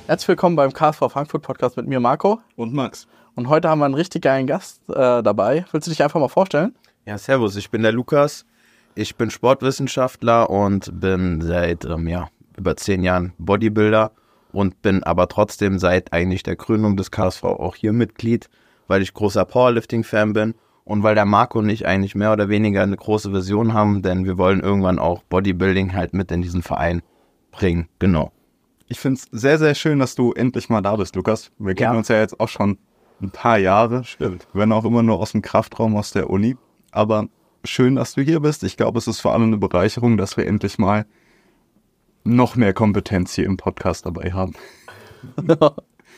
Herzlich willkommen beim KSV Frankfurt Podcast mit mir, Marco. Und Max. Und heute haben wir einen richtig geilen Gast dabei. Willst du dich einfach mal vorstellen? Ja, servus, ich bin der Lukas. Ich bin Sportwissenschaftler und bin seit über 10 Jahren Bodybuilder und bin aber trotzdem seit eigentlich der Gründung des KSV auch hier Mitglied, weil ich großer Powerlifting-Fan bin und weil der Marco und ich eigentlich mehr oder weniger eine große Vision haben, denn wir wollen irgendwann auch Bodybuilding halt mit in diesen Verein bringen. Genau. Ich finde es sehr, sehr schön, dass du endlich mal da bist, Lukas. Wir kennen uns ja jetzt auch schon ein paar Jahre. Stimmt. Wenn auch immer nur aus dem Kraftraum, aus der Uni. Aber schön, dass du hier bist. Ich glaube, es ist vor allem eine Bereicherung, dass wir endlich mal noch mehr Kompetenz hier im Podcast dabei haben. Ja,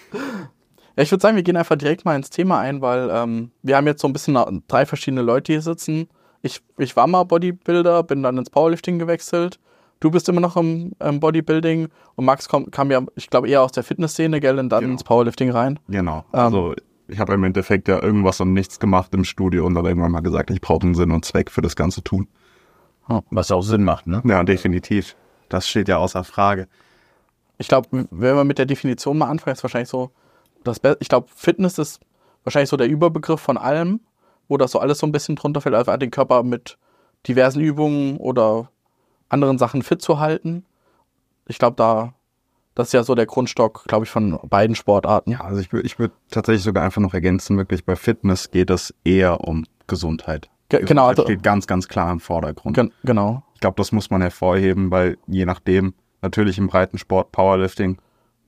ich würde sagen, wir gehen einfach direkt mal ins Thema ein, weil wir haben jetzt so ein bisschen 3 verschiedene Leute hier sitzen. Ich war mal Bodybuilder, bin dann ins Powerlifting gewechselt. Du bist immer noch im Bodybuilding und Max kam ja, ich glaube, eher aus der Fitnessszene, gell, und dann ins Powerlifting rein. Genau. Also ich habe im Endeffekt ja irgendwas und nichts gemacht im Studio und dann irgendwann mal gesagt, ich brauche einen Sinn und Zweck für das ganze Tun. Was auch Sinn macht, ne? Ja, definitiv. Das steht ja außer Frage. Ich glaube, wenn wir mit der Definition mal anfangen, ist wahrscheinlich so, ich glaube, Fitness ist wahrscheinlich so der Überbegriff von allem, wo das so alles so ein bisschen drunter fällt, also den Körper mit diversen Übungen oder anderen Sachen fit zu halten. Ich glaube, das ist ja so der Grundstock, glaube ich, von beiden Sportarten. Ja, also ich würd tatsächlich sogar einfach noch ergänzen, wirklich bei Fitness geht es eher um Gesundheit. Genau. Das steht ganz, ganz klar im Vordergrund. Genau. Ich glaube, das muss man hervorheben, weil je nachdem, natürlich im Breitensport, Powerlifting,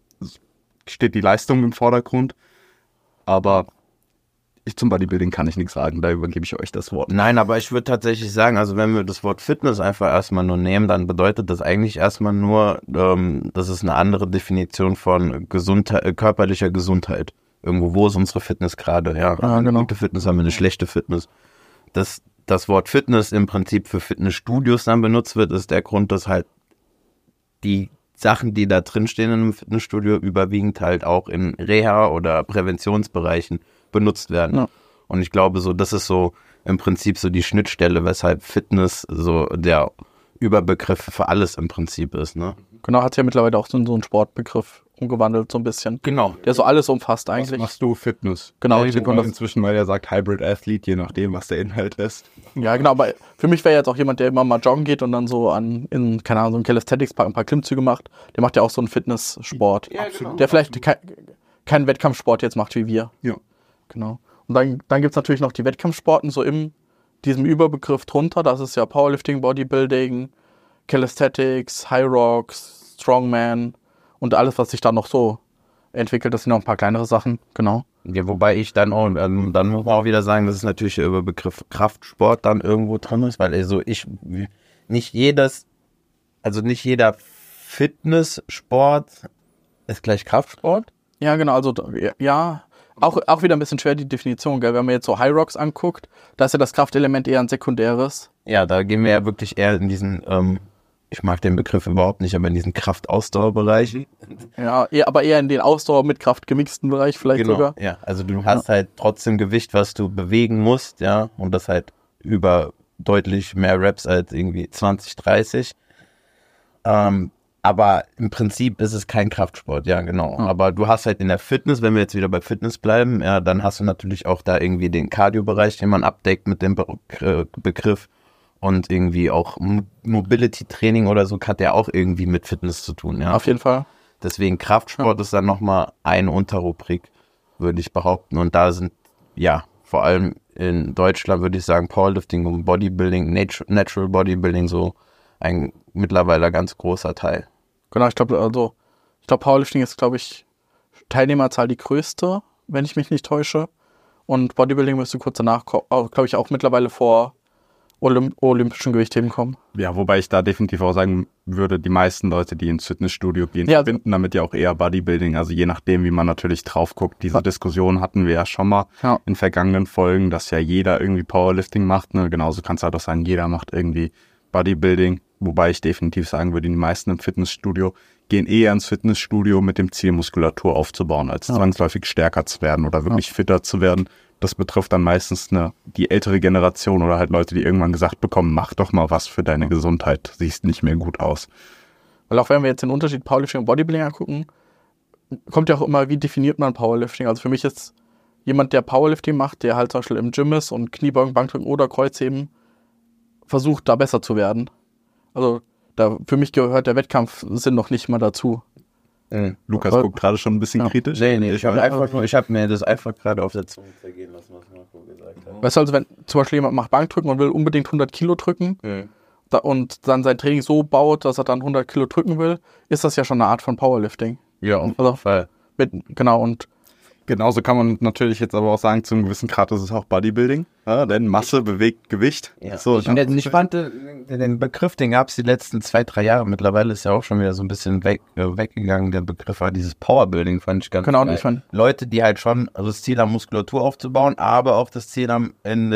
steht die Leistung im Vordergrund, aber zum Bodybuilding kann ich nichts sagen, da übergebe ich euch das Wort. Nein, aber ich würde tatsächlich sagen, also wenn wir das Wort Fitness einfach erstmal nur nehmen, dann bedeutet das eigentlich erstmal nur, das ist eine andere Definition von körperlicher Gesundheit. Irgendwo, wo ist unsere Fitness gerade? Ja, eine gute Fitness, haben wir eine schlechte Fitness. Das Wort Fitness im Prinzip für Fitnessstudios dann benutzt wird, ist der Grund, dass halt die Sachen, die da drin stehen in einem Fitnessstudio, überwiegend halt auch in Reha- oder Präventionsbereichen benutzt werden. Ja. Und ich glaube, so, das ist so im Prinzip so die Schnittstelle, weshalb Fitness so der Überbegriff für alles im Prinzip ist, ne? Genau, hat ja mittlerweile auch so einen Sportbegriff umgewandelt, so ein bisschen. Genau. Der so alles umfasst eigentlich. Was machst du? Fitness. Genau. Ja, inzwischen, weil er sagt Hybrid Athlete, je nachdem, was der Inhalt ist. Ja, genau, aber für mich wäre jetzt auch jemand, der immer mal joggen geht und dann so keine Ahnung, so ein Calisthenics-Park ein paar Klimmzüge macht. Der macht ja auch so einen Fitnesssport. Ja, genau. Der vielleicht keinen Wettkampfsport jetzt macht wie wir. Ja. Genau. Und dann gibt es natürlich noch die Wettkampfsporten, so in diesem Überbegriff drunter. Das ist ja Powerlifting, Bodybuilding, Calisthenics, High Rocks, Strongman und alles, was sich da noch so entwickelt. Das sind noch ein paar kleinere Sachen, genau. Ja, wobei ich dann muss man auch wieder sagen, dass es natürlich der Überbegriff Kraftsport dann irgendwo drin ist, weil nicht jeder Fitnesssport ist gleich Kraftsport. Ja, genau, also ja, auch wieder ein bisschen schwer die Definition, gell? Wenn man jetzt so High Rocks anguckt, da ist ja das Kraftelement eher ein sekundäres. Ja, da gehen wir ja wirklich eher in diesen, ich mag den Begriff überhaupt nicht, aber in diesen Kraft-Ausdauer-Bereich. Ja, aber eher in den Ausdauer mit Kraft gemixten Bereich vielleicht sogar. Ja, also du hast halt trotzdem Gewicht, was du bewegen musst, ja, und das halt über deutlich mehr Reps als irgendwie 20, 30. Aber im Prinzip ist es kein Kraftsport, ja, genau. Aber du hast halt in der Fitness, wenn wir jetzt wieder bei Fitness bleiben, ja, dann hast du natürlich auch da irgendwie den Cardio-Bereich, den man abdeckt mit dem Begriff. Und irgendwie auch Mobility-Training oder so hat ja auch irgendwie mit Fitness zu tun, ja. Auf jeden Fall. Deswegen Kraftsport ist dann nochmal eine Unterrubrik, würde ich behaupten. Und da sind, ja, vor allem in Deutschland würde ich sagen, Powerlifting und Bodybuilding, Natural Bodybuilding so ein mittlerweile ganz großer Teil. Genau, ich glaube, Powerlifting ist, glaube ich, Teilnehmerzahl die größte, wenn ich mich nicht täusche. Und Bodybuilding müsste kurz danach, glaube ich, auch mittlerweile vor olympischen Gewichtheben kommen. Ja, wobei ich da definitiv auch sagen würde, die meisten Leute, die ins Fitnessstudio gehen, verbinden damit ja auch eher Bodybuilding. Also je nachdem, wie man natürlich drauf guckt. Diese Diskussion hatten wir ja schon mal in vergangenen Folgen, dass ja jeder irgendwie Powerlifting macht. Ne? Genauso kannst du halt auch sagen, jeder macht irgendwie Bodybuilding. Wobei ich definitiv sagen würde, die meisten im Fitnessstudio gehen eher ins Fitnessstudio mit dem Ziel, Muskulatur aufzubauen, als zwangsläufig stärker zu werden oder wirklich fitter zu werden. Das betrifft dann meistens die ältere Generation oder halt Leute, die irgendwann gesagt bekommen, mach doch mal was für deine Gesundheit, siehst nicht mehr gut aus. Weil auch wenn wir jetzt den Unterschied Powerlifting und Bodybuilding angucken, kommt ja auch immer, wie definiert man Powerlifting? Also für mich ist jemand, der Powerlifting macht, der halt zum Beispiel im Gym ist und Kniebeugen, Bankdrücken oder Kreuzheben versucht, da besser zu werden. Also für mich gehört der Wettkampfsinn noch nicht mal dazu. Lukas guckt gerade schon ein bisschen kritisch. Nee, ich habe mir das einfach gerade auf der Zunge zergehen lassen, was Marco gesagt hat. Weißt du, also wenn zum Beispiel jemand macht Bankdrücken und will unbedingt 100 Kilo drücken und dann sein Training so baut, dass er dann 100 Kilo drücken will, ist das ja schon eine Art von Powerlifting. Ja, auf jeden Fall. Genau, und genauso kann man natürlich jetzt aber auch sagen, zu einem gewissen Grad ist es auch Bodybuilding, denn Masse bewegt Gewicht. Ja. So, ich fand den Begriff, den gab es die letzten 2-3 Jahre. Mittlerweile ist ja auch schon wieder so ein bisschen weggegangen, der Begriff. Aber dieses Powerbuilding fand ich ganz geil. Leute, die halt schon das Ziel haben, Muskulatur aufzubauen, aber auch das Ziel haben, in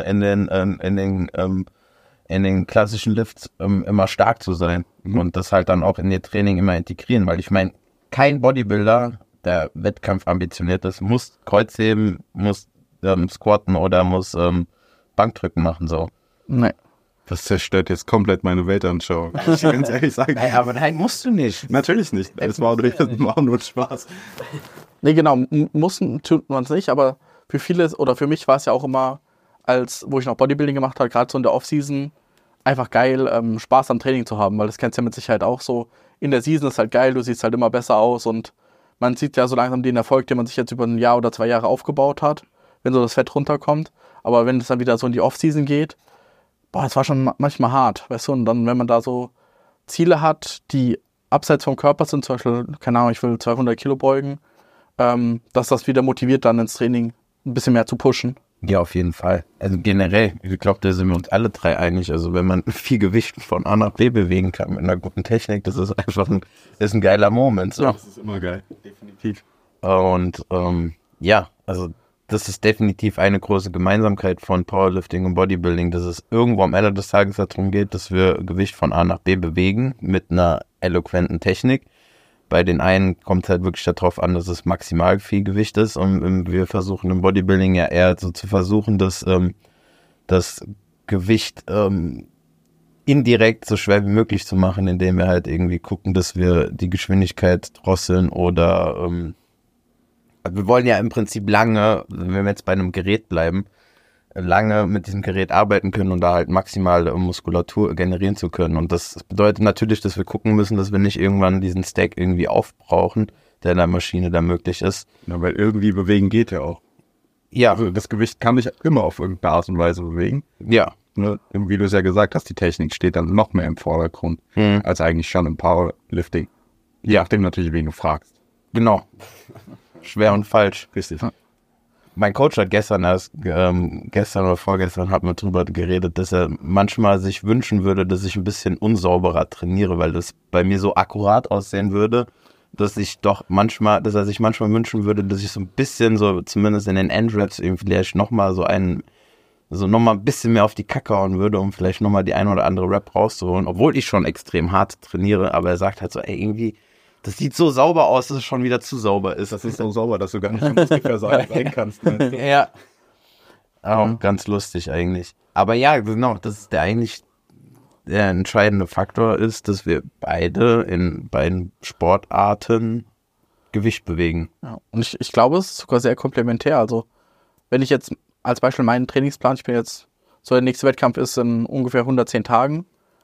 den klassischen Lifts immer stark zu sein. Und das halt dann auch in ihr Training immer integrieren. Weil ich meine, kein Bodybuilder, der Wettkampf ambitioniert ist, muss Kreuzheben, muss squatten oder muss Bankdrücken machen, so. Nee. Das zerstört jetzt komplett meine Weltanschauung. Muss ich ganz ehrlich sagen. Naja, aber nein, musst du nicht. Natürlich nicht. Es war nur Spaß. Nee, genau. Mussten tut man es nicht, aber für viele oder für mich war es ja auch immer, wo ich noch Bodybuilding gemacht habe, gerade so in der Offseason, einfach geil, Spaß am Training zu haben, weil das kennst du ja mit Sicherheit auch so. In der Season ist halt geil, du siehst halt immer besser aus und man sieht ja so langsam den Erfolg, den man sich jetzt über ein Jahr oder 2 Jahre aufgebaut hat, wenn so das Fett runterkommt. Aber wenn es dann wieder so in die Offseason geht, es war schon manchmal hart, weißt du, und dann, wenn man da so Ziele hat, die abseits vom Körper sind, zum Beispiel, keine Ahnung, ich will 200 Kilo beugen, dass das wieder motiviert, dann ins Training ein bisschen mehr zu pushen. Ja, auf jeden Fall. Also generell, ich glaube, da sind wir uns alle 3 einig. Also wenn man viel Gewicht von A nach B bewegen kann mit einer guten Technik, das ist einfach ein geiler Moment. So. Ja, das ist immer geil, definitiv. Und also das ist definitiv eine große Gemeinsamkeit von Powerlifting und Bodybuilding, dass es irgendwo am Ende des Tages darum geht, dass wir Gewicht von A nach B bewegen mit einer eloquenten Technik. Bei den einen kommt es halt wirklich darauf an, dass es maximal viel Gewicht ist und wir versuchen im Bodybuilding ja eher so zu versuchen, dass das Gewicht indirekt so schwer wie möglich zu machen, indem wir halt irgendwie gucken, dass wir die Geschwindigkeit drosseln oder wir wollen ja im Prinzip lange, wenn wir jetzt bei einem Gerät bleiben, lange mit diesem Gerät arbeiten können und da halt maximal Muskulatur generieren zu können. Und das bedeutet natürlich, dass wir gucken müssen, dass wir nicht irgendwann diesen Stack irgendwie aufbrauchen, der in der Maschine da möglich ist. Ja, weil irgendwie bewegen geht ja auch. Ja. Also das Gewicht kann sich immer auf irgendeine Art und Weise bewegen. Ja. Ne? Wie du es ja gesagt hast, die Technik steht dann noch mehr im Vordergrund, als eigentlich schon im Powerlifting. Je nachdem natürlich, wen du fragst. Genau. Schwer und falsch. Richtig. Mein Coach hat gestern oder vorgestern hat mir drüber geredet, dass er manchmal sich wünschen würde, dass ich ein bisschen unsauberer trainiere, weil das bei mir so akkurat aussehen würde, dass er sich manchmal wünschen würde, dass ich so ein bisschen so, zumindest in den Endraps, vielleicht nochmal nochmal ein bisschen mehr auf die Kacke hauen würde, um vielleicht nochmal die eine oder andere Rap rauszuholen, obwohl ich schon extrem hart trainiere, aber er sagt halt so, ey, irgendwie, das sieht so sauber aus, dass es schon wieder zu sauber ist. Das ist so sauber, dass du gar nicht ungefähr sein kannst. Ne? Ja. Auch ganz lustig eigentlich. Aber ja, genau, das ist der entscheidende Faktor ist, dass wir beide in beiden Sportarten Gewicht bewegen. Ja. Und ich glaube, es ist sogar sehr komplementär. Also, wenn ich jetzt als Beispiel meinen Trainingsplan, ich bin jetzt, so der nächste Wettkampf ist in ungefähr 110 Tagen,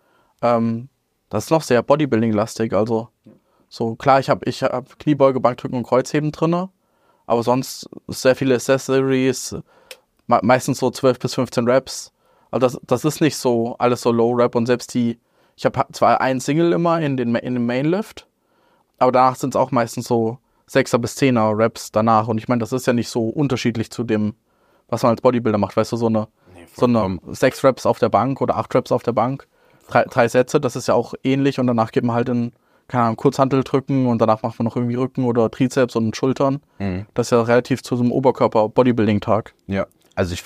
das ist noch sehr Bodybuilding-lastig, also so klar, ich hab Kniebeuge, Bankdrücken und Kreuzheben drin, aber sonst sehr viele Accessories, meistens so 12 bis 15 Reps. Also das ist nicht so alles so Low Rep und selbst ich habe zwar ein Single immer in dem Mainlift, aber danach sind es auch meistens so 6er bis 10er Reps danach und ich meine, das ist ja nicht so unterschiedlich zu dem, was man als Bodybuilder macht, weißt du, so eine 6 Reps auf der Bank oder 8 Reps auf der Bank, 3 Sätze, das ist ja auch ähnlich und danach geht man halt in keine Ahnung, Kurzhantel drücken und danach macht man noch irgendwie Rücken oder Trizeps und Schultern. Das ist ja relativ zu so einem Oberkörper-Bodybuilding-Tag. Ja, ich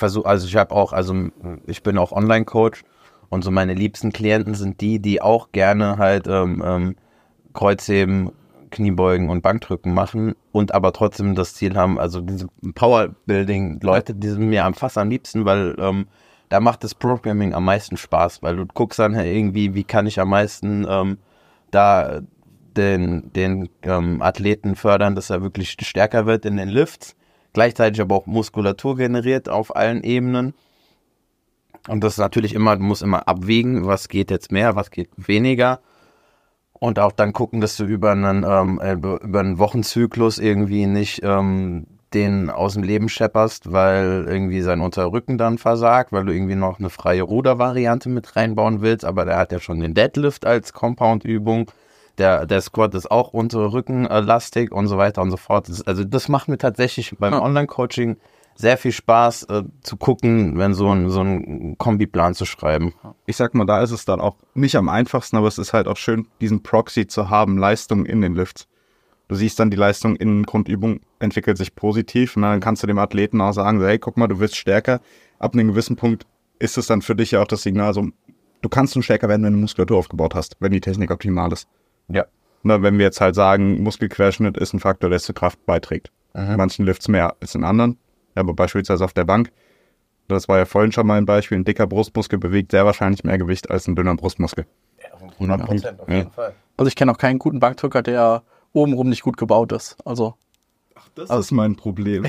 bin auch Online-Coach und so meine liebsten Klienten sind die auch gerne halt Kreuzheben, Kniebeugen und Bankdrücken machen und aber trotzdem das Ziel haben, also diese Powerbuilding-Leute, die sind mir fast am liebsten, weil da macht das Programming am meisten Spaß, weil du guckst dann irgendwie, wie kann ich am meisten da den Athleten fördern, dass er wirklich stärker wird in den Lifts, gleichzeitig aber auch Muskulatur generiert auf allen Ebenen. Und das ist natürlich du musst immer abwägen, was geht jetzt mehr, was geht weniger. Und auch dann gucken, dass du über einen Wochenzyklus irgendwie nicht den aus dem Leben schepperst, weil irgendwie sein Unterrücken dann versagt, weil du irgendwie noch eine freie Rudervariante mit reinbauen willst, aber der hat ja schon den Deadlift als Compound-Übung. Der Squat ist auch Unterrückenlastig und so weiter und so fort. Also das macht mir tatsächlich beim Online-Coaching sehr viel Spaß zu gucken, wenn so ein Kombiplan zu schreiben. Ich sag mal, da ist es dann auch nicht am einfachsten, aber es ist halt auch schön, diesen Proxy zu haben, Leistung in den Lifts. Du siehst dann, die Leistung in Grundübung entwickelt sich positiv und dann kannst du dem Athleten auch sagen, hey, guck mal, du wirst stärker. Ab einem gewissen Punkt ist es dann für dich ja auch das Signal, so, du kannst nun stärker werden, wenn du Muskulatur aufgebaut hast, wenn die Technik optimal ist. Ja. Na, wenn wir jetzt halt sagen, Muskelquerschnitt ist ein Faktor, der zur Kraft beiträgt. In manchen Lifts mehr als in anderen, aber beispielsweise auf der Bank. Das war ja vorhin schon mal ein Beispiel, ein dicker Brustmuskel bewegt sehr wahrscheinlich mehr Gewicht als ein dünner Brustmuskel. Ja, 100% auf jeden Fall. Also ich kenne auch keinen guten Bankdrücker, der obenrum nicht gut gebaut ist. Also das ist mein Problem.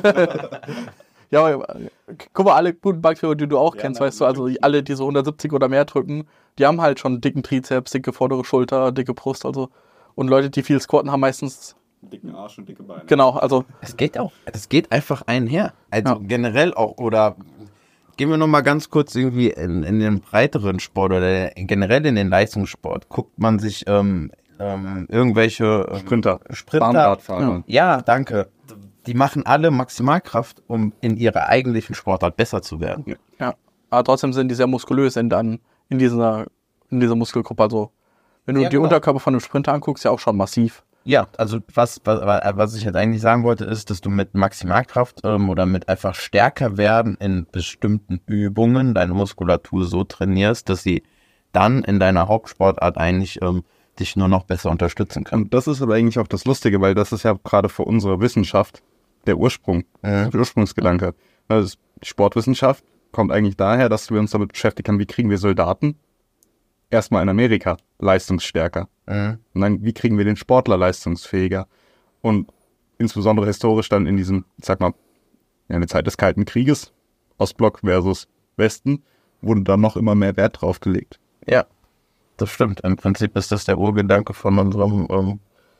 Ja, aber guck mal, alle guten Bankdrücker, die du auch kennst, weißt du, also alle, die so 170 oder mehr drücken, die haben halt schon dicken Trizeps, dicke vordere Schulter, dicke Brust, also. Und Leute, die viel squatten, haben meistens dicken Arsch und dicke Beine. Genau, also. Es geht einfach einher. Also generell auch, oder gehen wir nochmal ganz kurz irgendwie in den breiteren Sport oder generell in den Leistungssport. Guckt man sich irgendwelche Sprinter. Bahnradfahrer. Ja, danke. Die machen alle Maximalkraft, um in ihrer eigentlichen Sportart besser zu werden. Ja, aber trotzdem sind die sehr muskulös in dieser Muskelgruppe. Also, wenn du die Unterkörper von einem Sprinter anguckst, ja auch schon massiv. Ja, also was ich jetzt eigentlich sagen wollte, ist, dass du mit Maximalkraft oder mit einfach stärker werden in bestimmten Übungen deine Muskulatur so trainierst, dass sie dann in deiner Hauptsportart eigentlich dich nur noch besser unterstützen kann. Und das ist aber eigentlich auch das Lustige, weil das ist ja gerade für unsere Wissenschaft der Ursprung, der Ursprungsgedanke. Also die Sportwissenschaft kommt eigentlich daher, dass wir uns damit beschäftigt haben, wie kriegen wir Soldaten erstmal in Amerika leistungsstärker. Und dann, wie kriegen wir den Sportler leistungsfähiger? Und insbesondere historisch dann in diesem, ich sag mal, in der Zeit des Kalten Krieges, Ostblock versus Westen, wurde dann noch immer mehr Wert drauf gelegt. Ja, das stimmt. Im Prinzip ist das der Urgedanke von unserem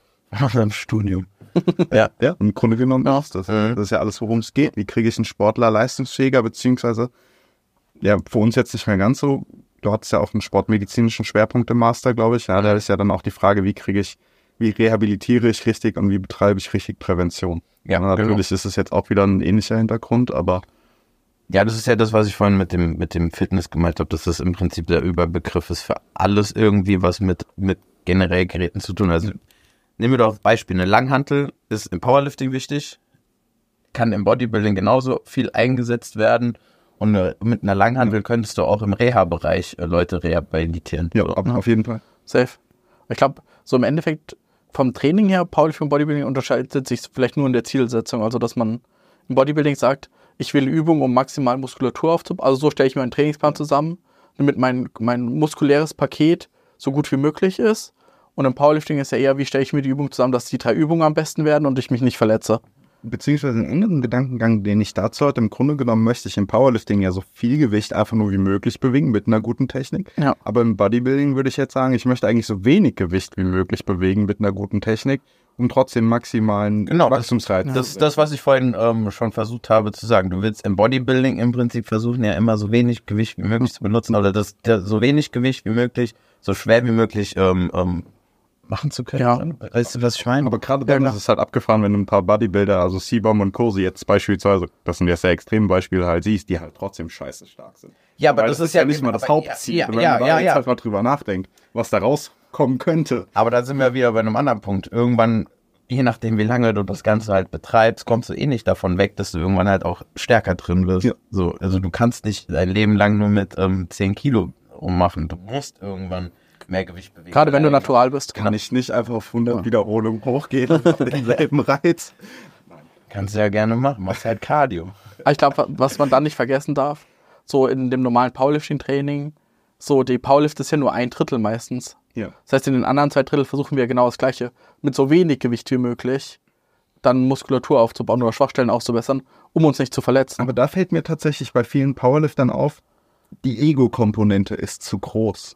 Studium. Ja, im Grunde genommen ist das. Das ist ja alles, worum es geht. Wie kriege ich einen Sportler leistungsfähiger, beziehungsweise, ja, für uns jetzt nicht mehr ganz so. Du hattest ja auch einen sportmedizinischen Schwerpunkt im Master, glaube ich. Ja, da ist ja dann auch die Frage, wie rehabilitiere ich richtig und wie betreibe ich richtig Prävention. Ja, natürlich ist es jetzt auch wieder ein ähnlicher Hintergrund, aber... Ja, das ist ja das, was ich vorhin mit dem Fitness gemeint habe, dass das im Prinzip der Überbegriff ist für alles irgendwie, was mit generell Geräten zu tun hat. Also, nehmen wir doch als Beispiel, eine Langhantel ist im Powerlifting wichtig, kann im Bodybuilding genauso viel eingesetzt werden. Und mit einer Langhantel könntest du auch im Reha-Bereich Leute rehabilitieren. Ja, auf jeden Fall. Safe. Ich glaube, so im Endeffekt vom Training her, Powerlifting und Bodybuilding unterscheidet sich vielleicht nur in der Zielsetzung. Also, dass man im Bodybuilding sagt, ich will Übungen, um maximal Muskulatur aufzubauen. Also so stelle ich mir einen Trainingsplan zusammen, damit mein muskuläres Paket so gut wie möglich ist. Und im Powerlifting ist ja eher, wie stelle ich mir die Übung zusammen, dass die 3 Übungen am besten werden und ich mich nicht verletze. Beziehungsweise einen anderen Gedankengang, den ich dazu hatte, im Grunde genommen möchte ich im Powerlifting ja so viel Gewicht einfach nur wie möglich bewegen mit einer guten Technik. Ja. Aber im Bodybuilding würde ich jetzt sagen, ich möchte eigentlich so wenig Gewicht wie möglich bewegen mit einer guten Technik, um trotzdem maximalen Wachstumsreiz. Das ist das, was ich vorhin schon versucht habe zu sagen. Du willst im Bodybuilding im Prinzip versuchen, ja immer so wenig Gewicht wie möglich zu benutzen oder so wenig Gewicht wie möglich, so schwer wie möglich machen zu können. Ja. Weißt du, was ich meine? Aber gerade dann ist es halt abgefahren, wenn du ein paar Bodybuilder, also C-Bomb und Cosi jetzt beispielsweise, das sind ja sehr extreme Beispiele halt siehst, die halt trotzdem scheiße stark sind. Ja, aber das ist ja nicht mal das Hauptziel, wenn man da jetzt halt mal drüber nachdenkt, was da rauskommen könnte. Aber da sind wir wieder bei einem anderen Punkt. Irgendwann, je nachdem wie lange du das Ganze halt betreibst, kommst du eh nicht davon weg, dass du irgendwann halt auch stärker drin wirst. Ja. So, also du kannst nicht dein Leben lang nur mit 10 Kilo ummachen. Du musst irgendwann mehr Gewicht bewegen. Gerade wenn du natural bist. Kann ich nicht einfach auf 100 Wiederholungen hochgehen und auf denselben Reiz. Kannst du ja gerne machen. Machst halt Cardio. Ich glaube, was man dann nicht vergessen darf, so in dem normalen Powerlifting-Training, So, die Powerlift ist ja nur 1/3 meistens. Ja. Das heißt, in den anderen 2/3 versuchen wir genau das Gleiche. Mit so wenig Gewicht wie möglich dann Muskulatur aufzubauen oder Schwachstellen auszubessern, um uns nicht zu verletzen. Aber da fällt mir tatsächlich bei vielen Powerliftern auf, die Ego-Komponente ist zu groß.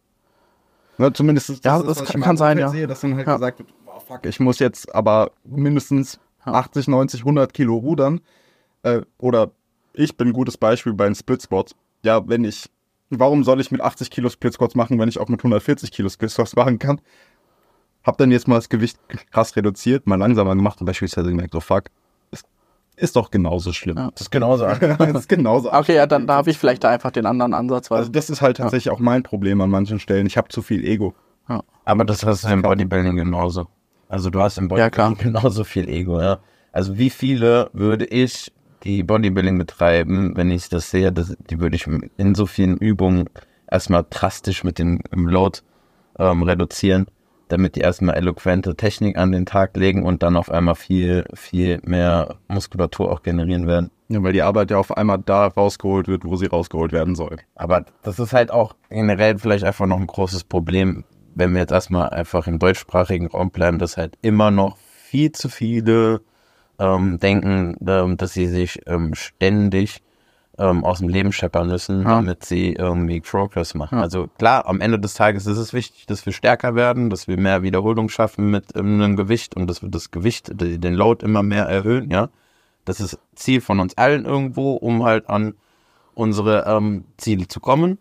Ja, zumindest ist das was kann sein, ja. Sehe, dass dann halt gesagt wird, oh, fuck, ich muss jetzt aber mindestens 80, 90, 100 Kilo rudern. Oder ich bin ein gutes Beispiel bei den Split Squats. Ja, warum soll ich mit 80 Kilo Split Squats machen, wenn ich auch mit 140 Kilo Split Squats machen kann? Hab dann jetzt mal das Gewicht krass reduziert, mal langsamer gemacht und beispielsweise gemerkt, oh fuck, ist doch genauso schlimm. Ja. Das ist genauso. Das ist genauso. Okay, ja, dann da habe ich vielleicht da einfach den anderen Ansatz. Weil also das ist halt tatsächlich auch mein Problem an manchen Stellen. Ich habe zu viel Ego. Ja. Aber das hast du im Bodybuilding genauso. Also du hast im Bodybuilding genauso viel Ego. Ja. Also wie viele würde ich, die Bodybuilding betreiben, wenn ich das sehe, die würde ich in so vielen Übungen erstmal drastisch mit dem Load reduzieren, damit die erstmal eloquente Technik an den Tag legen und dann auf einmal viel, viel mehr Muskulatur auch generieren werden. Ja, weil die Arbeit ja auf einmal da rausgeholt wird, wo sie rausgeholt werden soll. Aber das ist halt auch generell vielleicht einfach noch ein großes Problem, wenn wir jetzt erstmal einfach im deutschsprachigen Raum bleiben, dass halt immer noch viel zu viele denken, dass sie sich ständig aus dem Leben scheppern müssen, damit sie irgendwie Progress machen. Ja. Also klar, am Ende des Tages ist es wichtig, dass wir stärker werden, dass wir mehr Wiederholung schaffen mit einem Gewicht und dass wir das Gewicht, den Load immer mehr erhöhen, ja. Das ist Ziel von uns allen irgendwo, um halt an unsere Ziele zu kommen.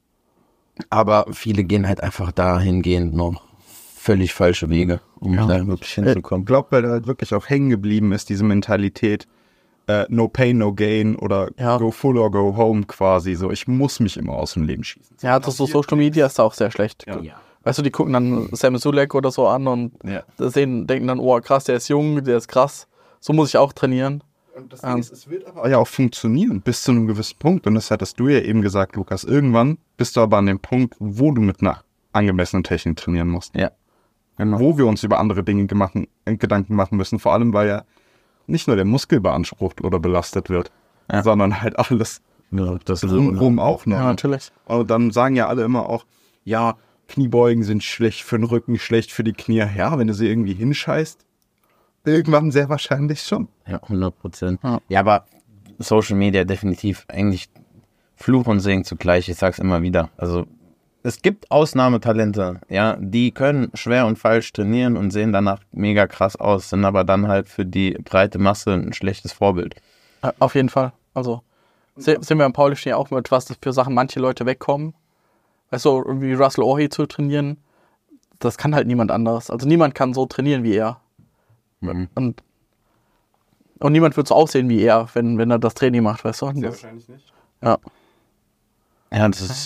Aber viele gehen halt einfach dahingehend noch völlig falsche Wege, um da wirklich hinzukommen. Ich glaube, weil da halt wirklich auch hängen geblieben ist, diese Mentalität, no pain, no gain oder go full or go home quasi. So, ich muss mich immer aus dem Leben schießen. Ja, das so Social Media ist da auch sehr schlecht. Ja. Weißt du, die gucken dann Sam Sulek oder so an und denken dann, oh krass, der ist jung, der ist krass. So muss ich auch trainieren. Und das Ding ist, es wird aber ja auch funktionieren bis zu einem gewissen Punkt. Und das hattest du ja eben gesagt, Lukas. Irgendwann bist du aber an dem Punkt, wo du mit einer angemessenen Technik trainieren musst. Ja. Genau. Wo wir uns über andere Dinge Gedanken machen müssen. Vor allem, weil ja nicht nur der Muskel beansprucht oder belastet wird, sondern halt alles drumherum auch noch. Ja, natürlich. Und dann sagen ja alle immer auch, ja, Kniebeugen sind schlecht für den Rücken, schlecht für die Knie. Ja, wenn du sie irgendwie hinscheißt, irgendwann sehr wahrscheinlich schon. Ja, 100%. Ja, aber Social Media definitiv eigentlich Fluch und Segen zugleich. Ich sag's immer wieder. Also es gibt Ausnahmetalente, ja, die können schwer und falsch trainieren und sehen danach mega krass aus, sind aber dann halt für die breite Masse ein schlechtes Vorbild. Auf jeden Fall. Also sehen wir am Powerlifting auch mit, was für Sachen manche Leute wegkommen. Weißt du, irgendwie Russell Orhi zu trainieren, das kann halt niemand anderes. Also niemand kann so trainieren wie er. Mhm. Und niemand wird so aussehen wie er, wenn er das Training macht, weißt du? Sehr wahrscheinlich nicht. Ja. Ja,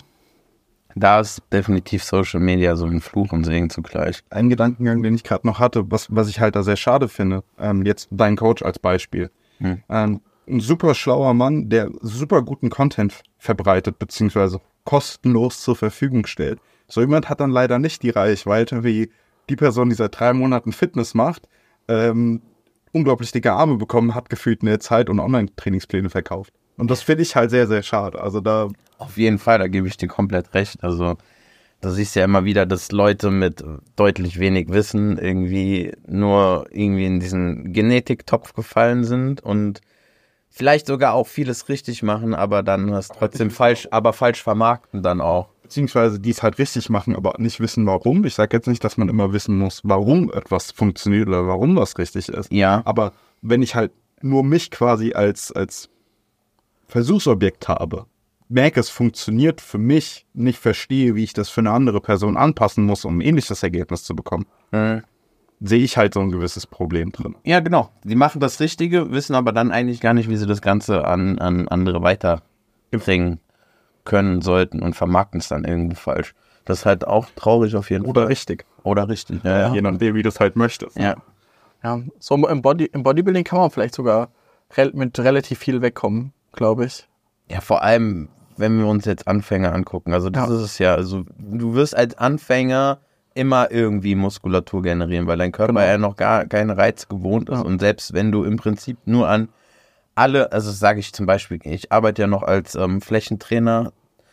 da ist definitiv Social Media so ein Fluch und Segen zugleich. Ein Gedankengang, den ich gerade noch hatte, was ich halt da sehr schade finde, jetzt dein Coach als Beispiel. Ein super schlauer Mann, der super guten Content verbreitet, beziehungsweise kostenlos zur Verfügung stellt. So jemand hat dann leider nicht die Reichweite, wie die Person, die seit 3 Monaten Fitness macht, unglaublich dicke Arme bekommen hat, gefühlt in der Zeit und Online-Trainingspläne verkauft. Und das finde ich halt sehr, sehr schade. Also da auf jeden Fall, da gebe ich dir komplett recht. Also da siehst du ja immer wieder, dass Leute mit deutlich wenig Wissen irgendwie in diesen Genetiktopf gefallen sind und vielleicht sogar auch vieles richtig machen, aber dann das trotzdem falsch vermarkten dann auch. Beziehungsweise die es halt richtig machen, aber nicht wissen, warum. Ich sage jetzt nicht, dass man immer wissen muss, warum etwas funktioniert oder warum was richtig ist. Ja. Aber wenn ich halt nur mich quasi als Versuchsobjekt habe, merke, es funktioniert für mich, nicht verstehe, wie ich das für eine andere Person anpassen muss, um ein ähnliches Ergebnis zu bekommen, sehe ich halt so ein gewisses Problem drin. Ja, genau. Die machen das Richtige, wissen aber dann eigentlich gar nicht, wie sie das Ganze an andere weiterbringen können sollten und vermarkten es dann irgendwie falsch. Das ist halt auch traurig auf jeden Fall. Oder richtig. Oder richtig, ja. Je nachdem, wie du es halt möchtest. Ja. Ja, so im Bodybuilding kann man vielleicht sogar mit relativ viel wegkommen, glaube ich. Ja, vor allem, wenn wir uns jetzt Anfänger angucken. Also das ist es ja. Also du wirst als Anfänger immer irgendwie Muskulatur generieren, weil dein Körper ja noch gar keinen Reiz gewohnt ist. Ja. Und selbst wenn du im Prinzip nur an alle, also sage ich zum Beispiel, ich arbeite ja noch als Flächentrainer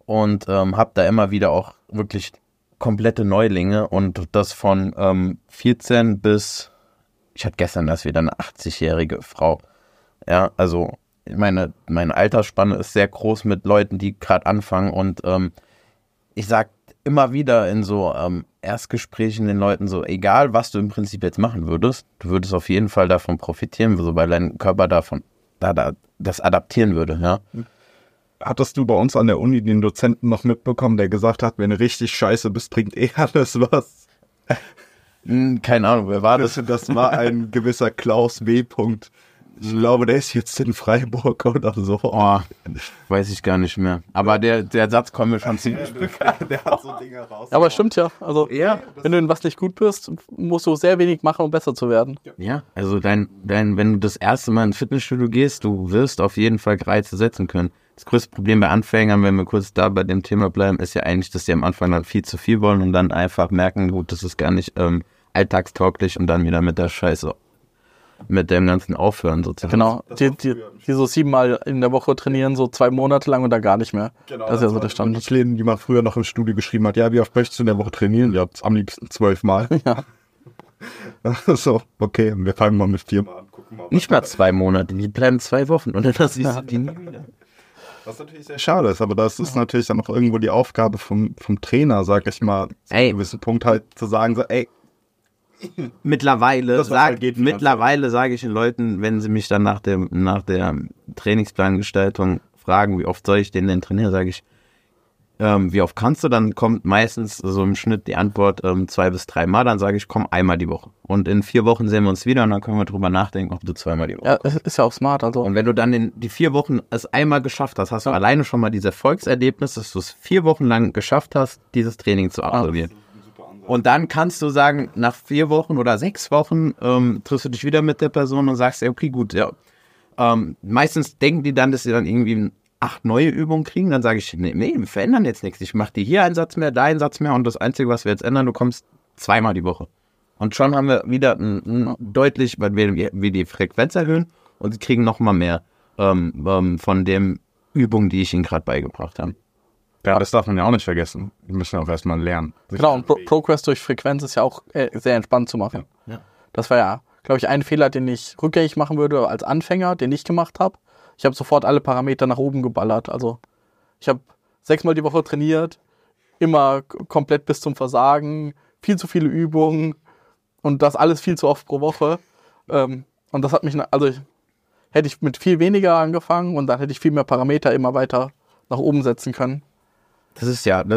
und habe da immer wieder auch wirklich komplette Neulinge und das von 14 bis, ich hatte gestern erst wieder eine 80-jährige Frau. Ja, also meine Altersspanne ist sehr groß mit Leuten, die gerade anfangen und ich sag immer wieder in so Erstgesprächen den Leuten so, egal was du im Prinzip jetzt machen würdest, du würdest auf jeden Fall davon profitieren, weil dein Körper das adaptieren würde, ja. Hattest du bei uns an der Uni den Dozenten noch mitbekommen, der gesagt hat, wenn du richtig scheiße bist, bringt alles was? Keine Ahnung, wer war das? Das war ein gewisser Klaus W. Ich glaube, der ist jetzt in Freiburg oder so. Oh, weiß ich gar nicht mehr. Aber der Satz kommt mir schon ziemlich bekannt. Der hat so Dinge raus. Ja, aber stimmt ja. Also, wenn du in was nicht gut bist, musst du sehr wenig machen, um besser zu werden. Ja, also wenn du das erste Mal ins Fitnessstudio gehst, du wirst auf jeden Fall Reize setzen können. Das größte Problem bei Anfängern, wenn wir kurz da bei dem Thema bleiben, ist ja eigentlich, dass die am Anfang dann viel zu viel wollen und dann einfach merken, gut, das ist gar nicht alltagstauglich und dann wieder mit der Scheiße, mit dem Ganzen aufhören sozusagen. Genau, die so 7-mal in der Woche trainieren, so 2 Monate lang und dann gar nicht mehr. Genau, das ist ja so der Standard. Die Läden, die man früher noch im Studio geschrieben hat, ja, wie oft möchtest du in der Woche trainieren? Ja, am liebsten 12 Mal. Ja. So, okay, wir fangen mal mit 4 Mal an. Gucken mal, nicht mal 2 Monate, die bleiben 2 Wochen und dann siehst du die nie wieder. Was natürlich sehr schade ist, aber das ist natürlich dann auch irgendwo die Aufgabe vom Trainer, sag ich mal, zu einem gewissen Punkt halt zu sagen, so, Mittlerweile sage ich den Leuten, wenn sie mich dann nach der Trainingsplangestaltung fragen, wie oft soll ich den denn trainieren, sage ich, wie oft kannst du, dann kommt meistens so im Schnitt die Antwort 2 bis 3 Mal, dann sage ich, komm einmal die Woche. Und in 4 Wochen sehen wir uns wieder und dann können wir drüber nachdenken, ob du 2-mal die Woche kommst. Ja, ist ja auch smart. Also. Und wenn du dann die 4 Wochen es einmal geschafft hast, hast du alleine schon mal dieses Erfolgserlebnis, dass du es 4 Wochen lang geschafft hast, dieses Training zu absolvieren. Und dann kannst du sagen, nach 4 Wochen oder 6 Wochen triffst du dich wieder mit der Person und sagst, okay, gut, ja. Meistens denken die dann, dass sie dann irgendwie 8 neue Übungen kriegen. Dann sage ich, nee, wir verändern jetzt nichts. Ich mache dir hier einen Satz mehr, da einen Satz mehr und das Einzige, was wir jetzt ändern, du kommst 2-mal die Woche. Und schon haben wir wieder deutlich, weil wir die Frequenz erhöhen und sie kriegen nochmal mehr von den Übungen, die ich ihnen gerade beigebracht habe. Ja, das darf man ja auch nicht vergessen. Wir müssen auch erstmal lernen. Genau, und Progress durch Frequenz ist ja auch sehr entspannt zu machen. Ja. Das war ja, glaube ich, ein Fehler, den ich rückgängig machen würde als Anfänger, den ich gemacht habe. Ich habe sofort alle Parameter nach oben geballert. Also ich habe 6-mal die Woche trainiert, immer komplett bis zum Versagen, viel zu viele Übungen und das alles viel zu oft pro Woche. Und das hat mich, hätte ich mit viel weniger angefangen und dann hätte ich viel mehr Parameter immer weiter nach oben setzen können. Das ist ja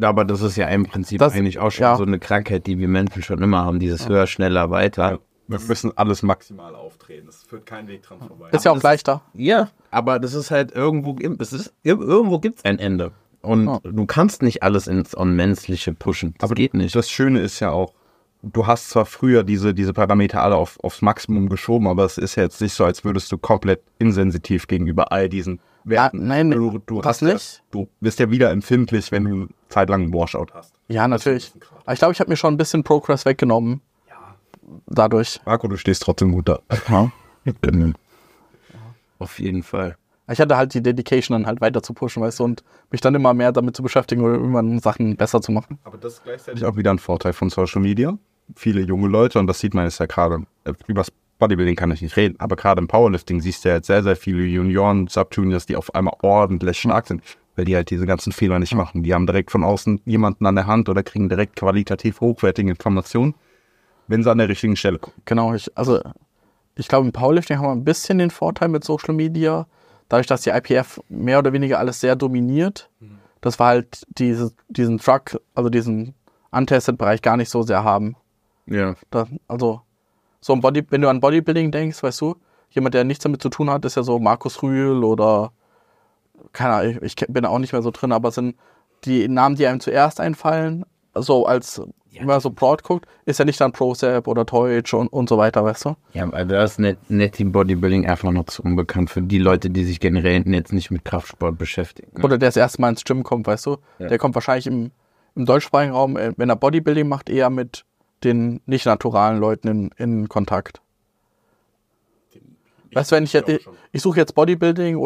im Prinzip eigentlich auch schon so eine Krankheit, die wir Menschen schon immer haben, dieses höher, schneller, weiter. Ja. Wir müssen alles maximal auftreten. Es führt kein Weg dran vorbei. Ist ja auch leichter. Ja, aber das ist halt irgendwo gibt es ein Ende. Und du kannst nicht alles ins Unmenschliche pushen. Das geht nicht. Das Schöne ist ja auch, du hast zwar früher diese Parameter alle aufs Maximum geschoben, aber es ist ja jetzt nicht so, als würdest du komplett insensitiv gegenüber all diesen Werten. Nein, du hast nicht. Du bist ja wieder empfindlich, wenn du zeitlang einen Washout hast. Ja, natürlich. Aber ich glaube, ich habe mir schon ein bisschen Progress weggenommen. Dadurch. Marco, du stehst trotzdem gut da. Ja. Auf jeden Fall. Ich hatte halt die Dedication, dann halt weiter zu pushen, weißt du, und mich dann immer mehr damit zu beschäftigen oder irgendwann Sachen besser zu machen. Aber das ist gleichzeitig auch wieder ein Vorteil von Social Media. Viele junge Leute, und das sieht man jetzt ja gerade, über das Bodybuilding kann ich nicht reden, aber gerade im Powerlifting siehst du ja jetzt sehr, sehr viele Junioren, Subjuniors, die auf einmal ordentlich stark sind, weil die halt diese ganzen Fehler nicht machen. Die haben direkt von außen jemanden an der Hand oder kriegen direkt qualitativ hochwertige Informationen, wenn sie an der richtigen Stelle gucken. Genau, ich glaube, im Powerlifting haben wir ein bisschen den Vorteil mit Social Media, dadurch, dass die IPF mehr oder weniger alles sehr dominiert. Das war halt diesen Truck, also diesen Untested-Bereich gar nicht so sehr haben. Ja. Wenn du an Bodybuilding denkst, weißt du, jemand, der nichts damit zu tun hat, ist ja so Markus Rühl oder, keine Ahnung, ich bin da auch nicht mehr so drin, aber es sind die Namen, die einem zuerst einfallen, so als, wenn man so broad guckt, ist ja nicht dann Procep oder Teutsch und so weiter, weißt du? Ja, aber das ist Team Bodybuilding einfach noch zu unbekannt für die Leute, die sich generell jetzt nicht mit Kraftsport beschäftigen. Ne? Oder der das erste Mal ins Gym kommt, weißt du? Ja. Der kommt wahrscheinlich im deutschsprachigen Raum, wenn er Bodybuilding macht, eher mit den nicht naturalen Leuten in Kontakt. Weißt du, wenn ich suche jetzt Bodybuilding oder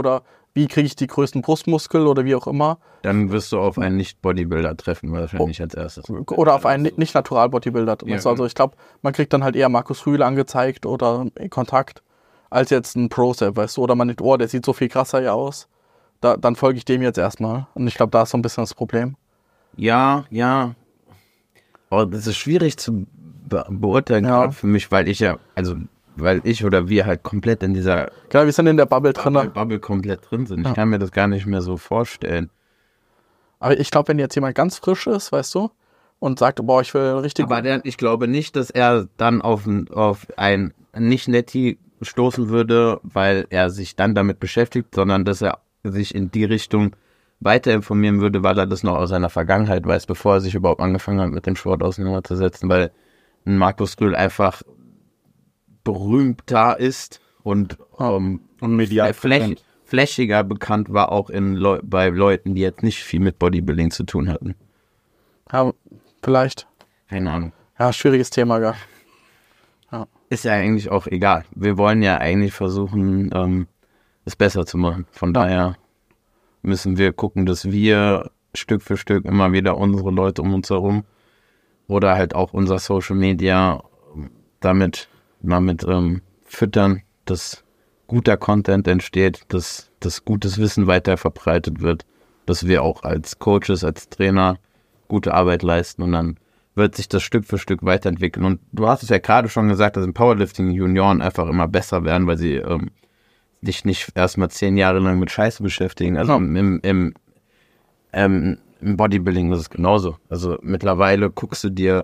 wie kriege ich die größten Brustmuskel oder wie auch immer. Dann wirst du auf einen Nicht-Bodybuilder treffen, wahrscheinlich als erstes. Oder auf einen Nicht-Natural-Bodybuilder. Ja. Also ich glaube, man kriegt dann halt eher Markus Rühl angezeigt oder Kontakt, als jetzt ein Pro-Sep, weißt du. Oder man denkt, der sieht so viel krasser ja aus. Dann folge ich dem jetzt erstmal. Und ich glaube, da ist so ein bisschen das Problem. Ja. Aber das ist schwierig zu beurteilen, gerade für mich, weil ich oder wir halt komplett in dieser... Genau, wir sind in der Bubble drin. Bubble komplett drin sind. Ich kann mir das gar nicht mehr so vorstellen. Aber ich glaube, wenn jetzt jemand ganz frisch ist, weißt du, und sagt, ich will richtig... Aber ich glaube nicht, dass er dann auf ein Nicht-Netti stoßen würde, weil er sich dann damit beschäftigt, sondern dass er sich in die Richtung weiter informieren würde, weil er das noch aus seiner Vergangenheit weiß, bevor er sich überhaupt angefangen hat, mit dem Sport auseinanderzusetzen, weil ein Markus Rühl berühmter ist und medial flächiger bekannt war auch bei Leuten, die jetzt nicht viel mit Bodybuilding zu tun hatten. Ja, vielleicht. Keine Ahnung. Ja, schwieriges Thema, ja. Ist ja eigentlich auch egal. Wir wollen ja eigentlich versuchen, es besser zu machen. Von daher müssen wir gucken, dass wir Stück für Stück immer wieder unsere Leute um uns herum oder halt auch unser Social Media damit füttern, dass guter Content entsteht, dass gutes Wissen weiter verbreitet wird, dass wir auch als Coaches, als Trainer gute Arbeit leisten und dann wird sich das Stück für Stück weiterentwickeln. Und du hast es ja gerade schon gesagt, dass im Powerlifting Junioren einfach immer besser werden, weil sie dich nicht erstmal 10 Jahre lang mit Scheiße beschäftigen. Also im Bodybuilding ist es genauso. Also mittlerweile guckst du dir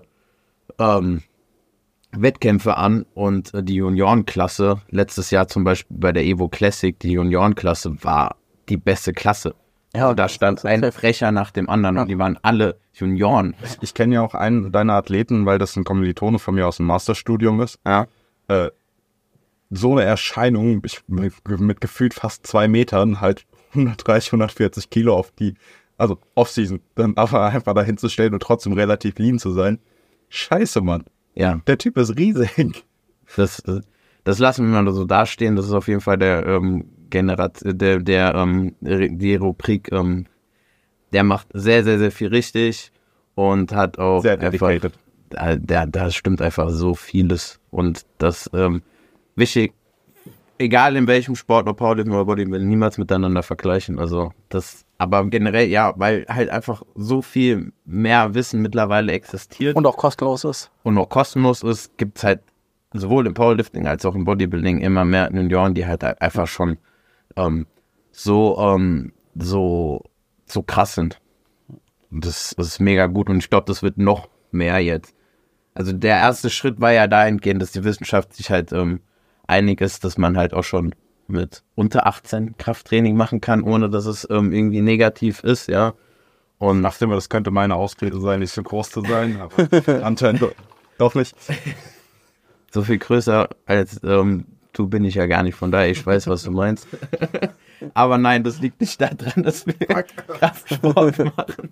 Wettkämpfe an und die Juniorenklasse, letztes Jahr zum Beispiel bei der Evo Classic, die Juniorenklasse war die beste Klasse. Ja, da stand ein Frecher nach dem anderen und die waren alle Junioren. Ich kenne ja auch einen deiner Athleten, weil das ein Kommilitone von mir aus dem Masterstudium ist. Ja. So eine Erscheinung, mit gefühlt fast 2 Metern, halt 130, 140 Kilo Off-Season, dann einfach dahin zu stellen und trotzdem relativ lean zu sein. Scheiße, Mann. Ja. Der Typ ist riesig. Das lassen wir mal so dastehen. Das ist auf jeden Fall die Rubrik, der macht sehr, sehr, sehr viel richtig und hat auch sehr dedicated. Da stimmt einfach so vieles und das wichtig, egal in welchem Sport, ob Powerlifting oder Bodybuilding, niemals miteinander vergleichen. Also aber generell ja, weil halt einfach so viel mehr Wissen mittlerweile existiert. Und auch kostenlos ist. Gibt es halt sowohl im Powerlifting als auch im Bodybuilding immer mehr Junioren, die halt einfach schon so krass sind. Und das ist mega gut und ich glaube, das wird noch mehr jetzt. Also der erste Schritt war ja dahingehend, dass die Wissenschaft sich halt einig ist, dass man halt auch schon mit unter 18 Krafttraining machen kann, ohne dass es irgendwie negativ ist, ja. Und dachte immer, das könnte meine Ausrede sein, nicht so groß zu sein, aber anscheinend doch nicht. So viel größer als du bin ich ja gar nicht, von daher, ich weiß, was du meinst. Aber nein, das liegt nicht daran, dass wir Kraftsport machen.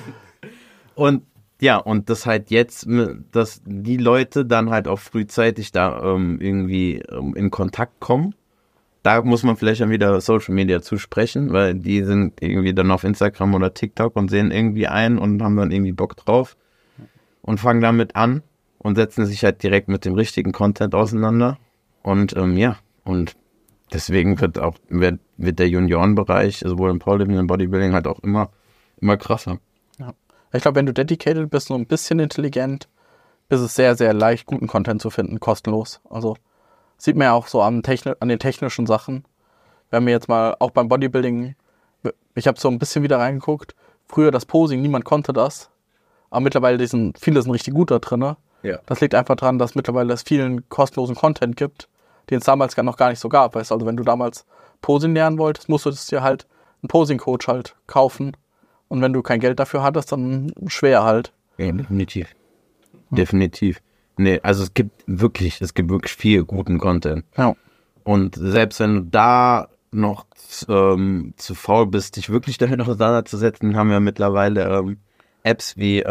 Und ja, und das halt jetzt, dass die Leute dann halt auch frühzeitig da irgendwie in Kontakt kommen. Da muss man vielleicht dann wieder Social Media zusprechen, weil die sind irgendwie dann auf Instagram oder TikTok und sehen irgendwie ein und haben dann irgendwie Bock drauf und fangen damit an und setzen sich halt direkt mit dem richtigen Content auseinander. Und und deswegen wird der Juniorenbereich, sowohl im Powerlifting und im Bodybuilding, halt auch immer krasser. Ja. Ich glaube, wenn du dedicated bist und ein bisschen intelligent, ist es sehr, sehr leicht, guten Content zu finden, kostenlos. Also sieht man ja auch so an den technischen Sachen. Wir haben jetzt mal auch beim Bodybuilding, ich habe so ein bisschen wieder reingeguckt, früher das Posing, niemand konnte das, aber mittlerweile viele sind richtig gut da drin. Ne? Ja. Das liegt einfach daran, dass mittlerweile es vielen kostenlosen Content gibt, den es damals noch gar nicht so gab. Weißt? Also wenn du damals Posing lernen wolltest, musst du dir halt einen Posing-Coach halt kaufen. Und wenn du kein Geld dafür hattest, dann schwer halt. Ja, definitiv. Definitiv. Nee, also es gibt wirklich viel guten Content. Ja. Und selbst wenn du da noch zu faul bist, dich wirklich damit auseinanderzusetzen, haben wir mittlerweile Apps wie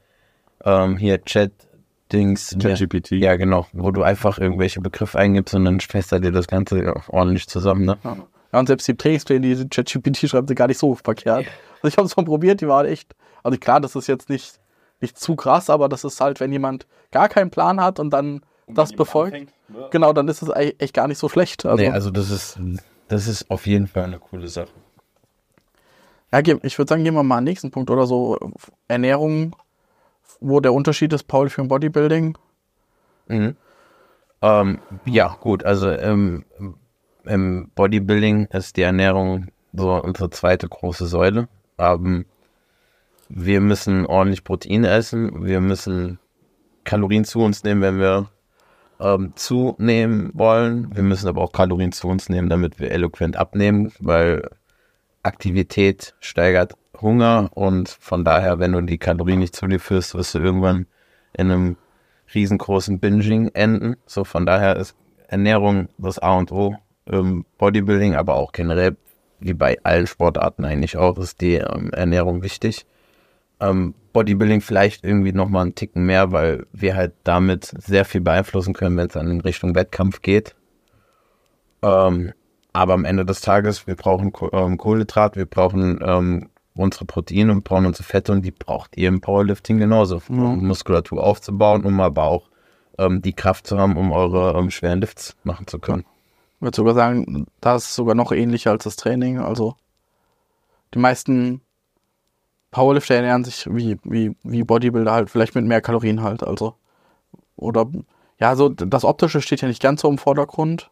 hier ChatGPT. Ja, genau, wo du einfach irgendwelche Begriffe eingibst und dann fässt er dir das Ganze ordentlich zusammen, ne? Ja, und selbst die Trainingspläne, die ChatGPT schreibt, sind gar nicht so verkehrt. Also ich habe es mal probiert, die waren echt, also klar, das ist jetzt nicht zu krass, aber das ist halt, wenn jemand gar keinen Plan hat und dann das befolgt, anfängt, ne? Genau, dann ist es echt gar nicht so schlecht. Also, nee, also das ist auf jeden Fall eine coole Sache. Ja, ich würde sagen, gehen wir mal an den nächsten Punkt oder so. Ernährung, wo der Unterschied ist, Powerlifting und Bodybuilding. Mhm. Ja, gut, also im Bodybuilding ist die Ernährung so unsere zweite große Säule. Wir müssen ordentlich Protein essen, wir müssen Kalorien zu uns nehmen, wenn wir zunehmen wollen. Wir müssen aber auch Kalorien zu uns nehmen, damit wir eloquent abnehmen, weil Aktivität steigert Hunger und von daher, wenn du die Kalorien nicht zu dir führst, wirst du irgendwann in einem riesengroßen Binging enden. So, von daher ist Ernährung das A und O im Bodybuilding, aber auch generell, wie bei allen Sportarten eigentlich auch, ist die Ernährung wichtig. Bodybuilding vielleicht irgendwie nochmal einen Ticken mehr, weil wir halt damit sehr viel beeinflussen können, wenn es dann in Richtung Wettkampf geht. Aber am Ende des Tages, wir brauchen Kohlenhydrat, wir brauchen unsere Proteine und brauchen unsere Fette und die braucht ihr im Powerlifting genauso, um Muskulatur aufzubauen, um aber auch die Kraft zu haben, um eure schweren Lifts machen zu können. Ich würde sogar sagen, das ist sogar noch ähnlicher als das Training. Also die meisten Powerlifter ernähren sich wie Bodybuilder halt, vielleicht mit mehr Kalorien halt, also. Oder, ja, so das Optische steht ja nicht ganz so im Vordergrund.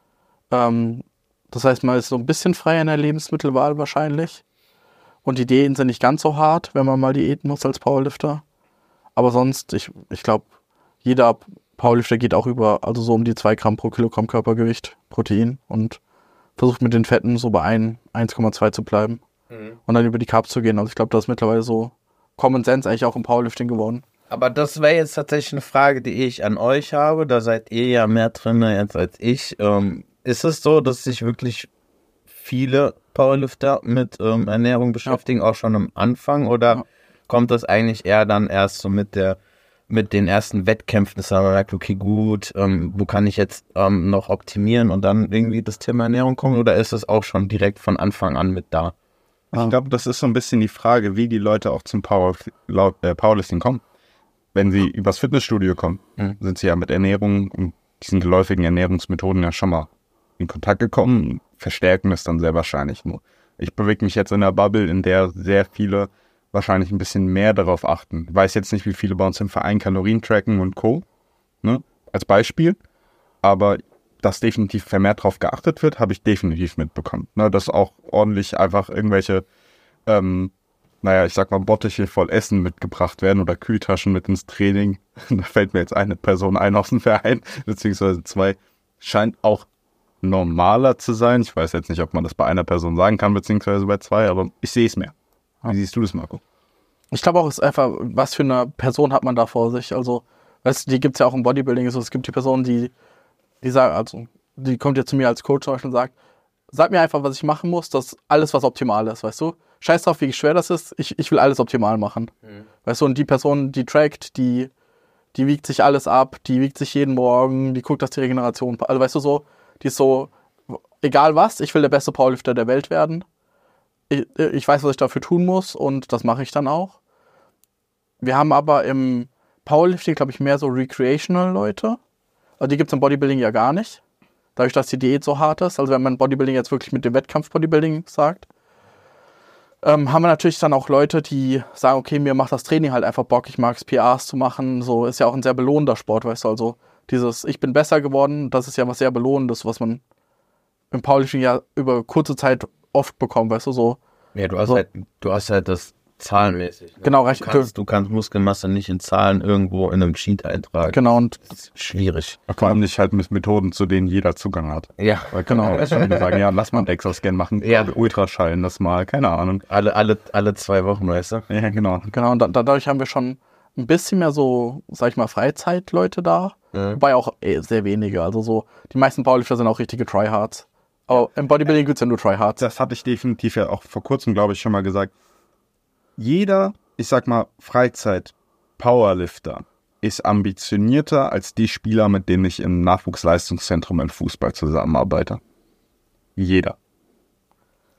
Das heißt, man ist so ein bisschen freier in der Lebensmittelwahl wahrscheinlich. Und die Diäten sind nicht ganz so hart, wenn man mal diäten muss als Powerlifter. Aber sonst, ich glaube, jeder Powerlifter geht auch also so um die 2 Gramm pro Kilogramm Körpergewicht Protein und versucht mit den Fetten so bei 1,2 zu bleiben. Und dann über die Carbs zu gehen. Also ich glaube, das ist mittlerweile so Common Sense eigentlich auch im Powerlifting geworden. Aber das wäre jetzt tatsächlich eine Frage, die ich an euch habe. Da seid ihr ja mehr drin jetzt als ich. Ist es so, dass sich wirklich viele Powerlifter mit Ernährung beschäftigen, auch schon am Anfang? Oder kommt das eigentlich eher dann erst so mit den ersten Wettkämpfen, dass man merkt, okay, gut, wo kann ich jetzt noch optimieren und dann irgendwie das Thema Ernährung kommen? Oder ist es auch schon direkt von Anfang an mit da? Ich glaube, das ist so ein bisschen die Frage, wie die Leute auch zum Powerlifting kommen. Wenn sie übers Fitnessstudio kommen, sind sie ja mit Ernährung und diesen geläufigen Ernährungsmethoden ja schon mal in Kontakt gekommen, verstärken es dann sehr wahrscheinlich nur. Ich bewege mich jetzt in einer Bubble, in der sehr viele wahrscheinlich ein bisschen mehr darauf achten. Ich weiß jetzt nicht, wie viele bei uns im Verein Kalorien tracken und Co., ne, als Beispiel, aber dass definitiv vermehrt darauf geachtet wird, habe ich definitiv mitbekommen. Ne, dass auch ordentlich einfach irgendwelche, ich sag mal, Bottiche voll Essen mitgebracht werden oder Kühltaschen mit ins Training. Da fällt mir jetzt eine Person ein aus dem Verein, beziehungsweise 2. Scheint auch normaler zu sein. Ich weiß jetzt nicht, ob man das bei einer Person sagen kann, beziehungsweise bei 2, aber ich sehe es mehr. Wie siehst du das, Marco? Ich glaube auch, es ist einfach, was für eine Person hat man da vor sich. Also, weißt du, die gibt es ja auch im Bodybuilding. Also, es gibt die Person, die sagt, also, die kommt jetzt zu mir als Coach zum Beispiel und sagt, sag mir einfach, was ich machen muss, dass alles, was optimal ist, weißt du? Scheiß drauf, wie schwer das ist, ich will alles optimal machen. Weißt du, und die Person, die trackt, die wiegt sich alles ab, die wiegt sich jeden Morgen, die guckt, dass die Regeneration, also weißt du so, die ist so, egal was, ich will der beste Powerlifter der Welt werden. Ich weiß, was ich dafür tun muss und das mache ich dann auch. Wir haben aber im Powerlifting, glaube ich, mehr so recreational Leute. Also die gibt es im Bodybuilding ja gar nicht. Dadurch, dass die Diät so hart ist. Also wenn man Bodybuilding jetzt wirklich mit dem Wettkampf-Bodybuilding sagt, haben wir natürlich dann auch Leute, die sagen, okay, mir macht das Training halt einfach Bock, ich mag es, PRs zu machen. So ist ja auch ein sehr belohnender Sport, weißt du. Also dieses, ich bin besser geworden, das ist ja was sehr Belohnendes, was man im Powerlifting ja über kurze Zeit oft bekommt, weißt du, so. Ja, du hast halt das zahlenmäßig. Ne? Genau, Du kannst Muskelmasse nicht in Zahlen irgendwo in einem Sheet eintragen. Genau, und das ist schwierig. Vor allem nicht halt mit Methoden, zu denen jeder Zugang hat. Ja, weil genau. Die sagen, ja, lass mal einen Exoskän machen, Ultraschallen das mal, keine Ahnung. Alle 2 Wochen, weißt du? Ja, genau. Genau, und dadurch haben wir schon ein bisschen mehr so, sag ich mal, Freizeitleute da, wobei auch sehr wenige. Also so, die meisten Powerlifter sind auch richtige Tryhards. Aber im Bodybuilding gibt es ja nur Tryhards. Das hatte ich definitiv ja auch vor kurzem, glaube ich, schon mal gesagt. Jeder, ich sag mal, Freizeit-Powerlifter ist ambitionierter als die Spieler, mit denen ich im Nachwuchsleistungszentrum im Fußball zusammenarbeite. Jeder.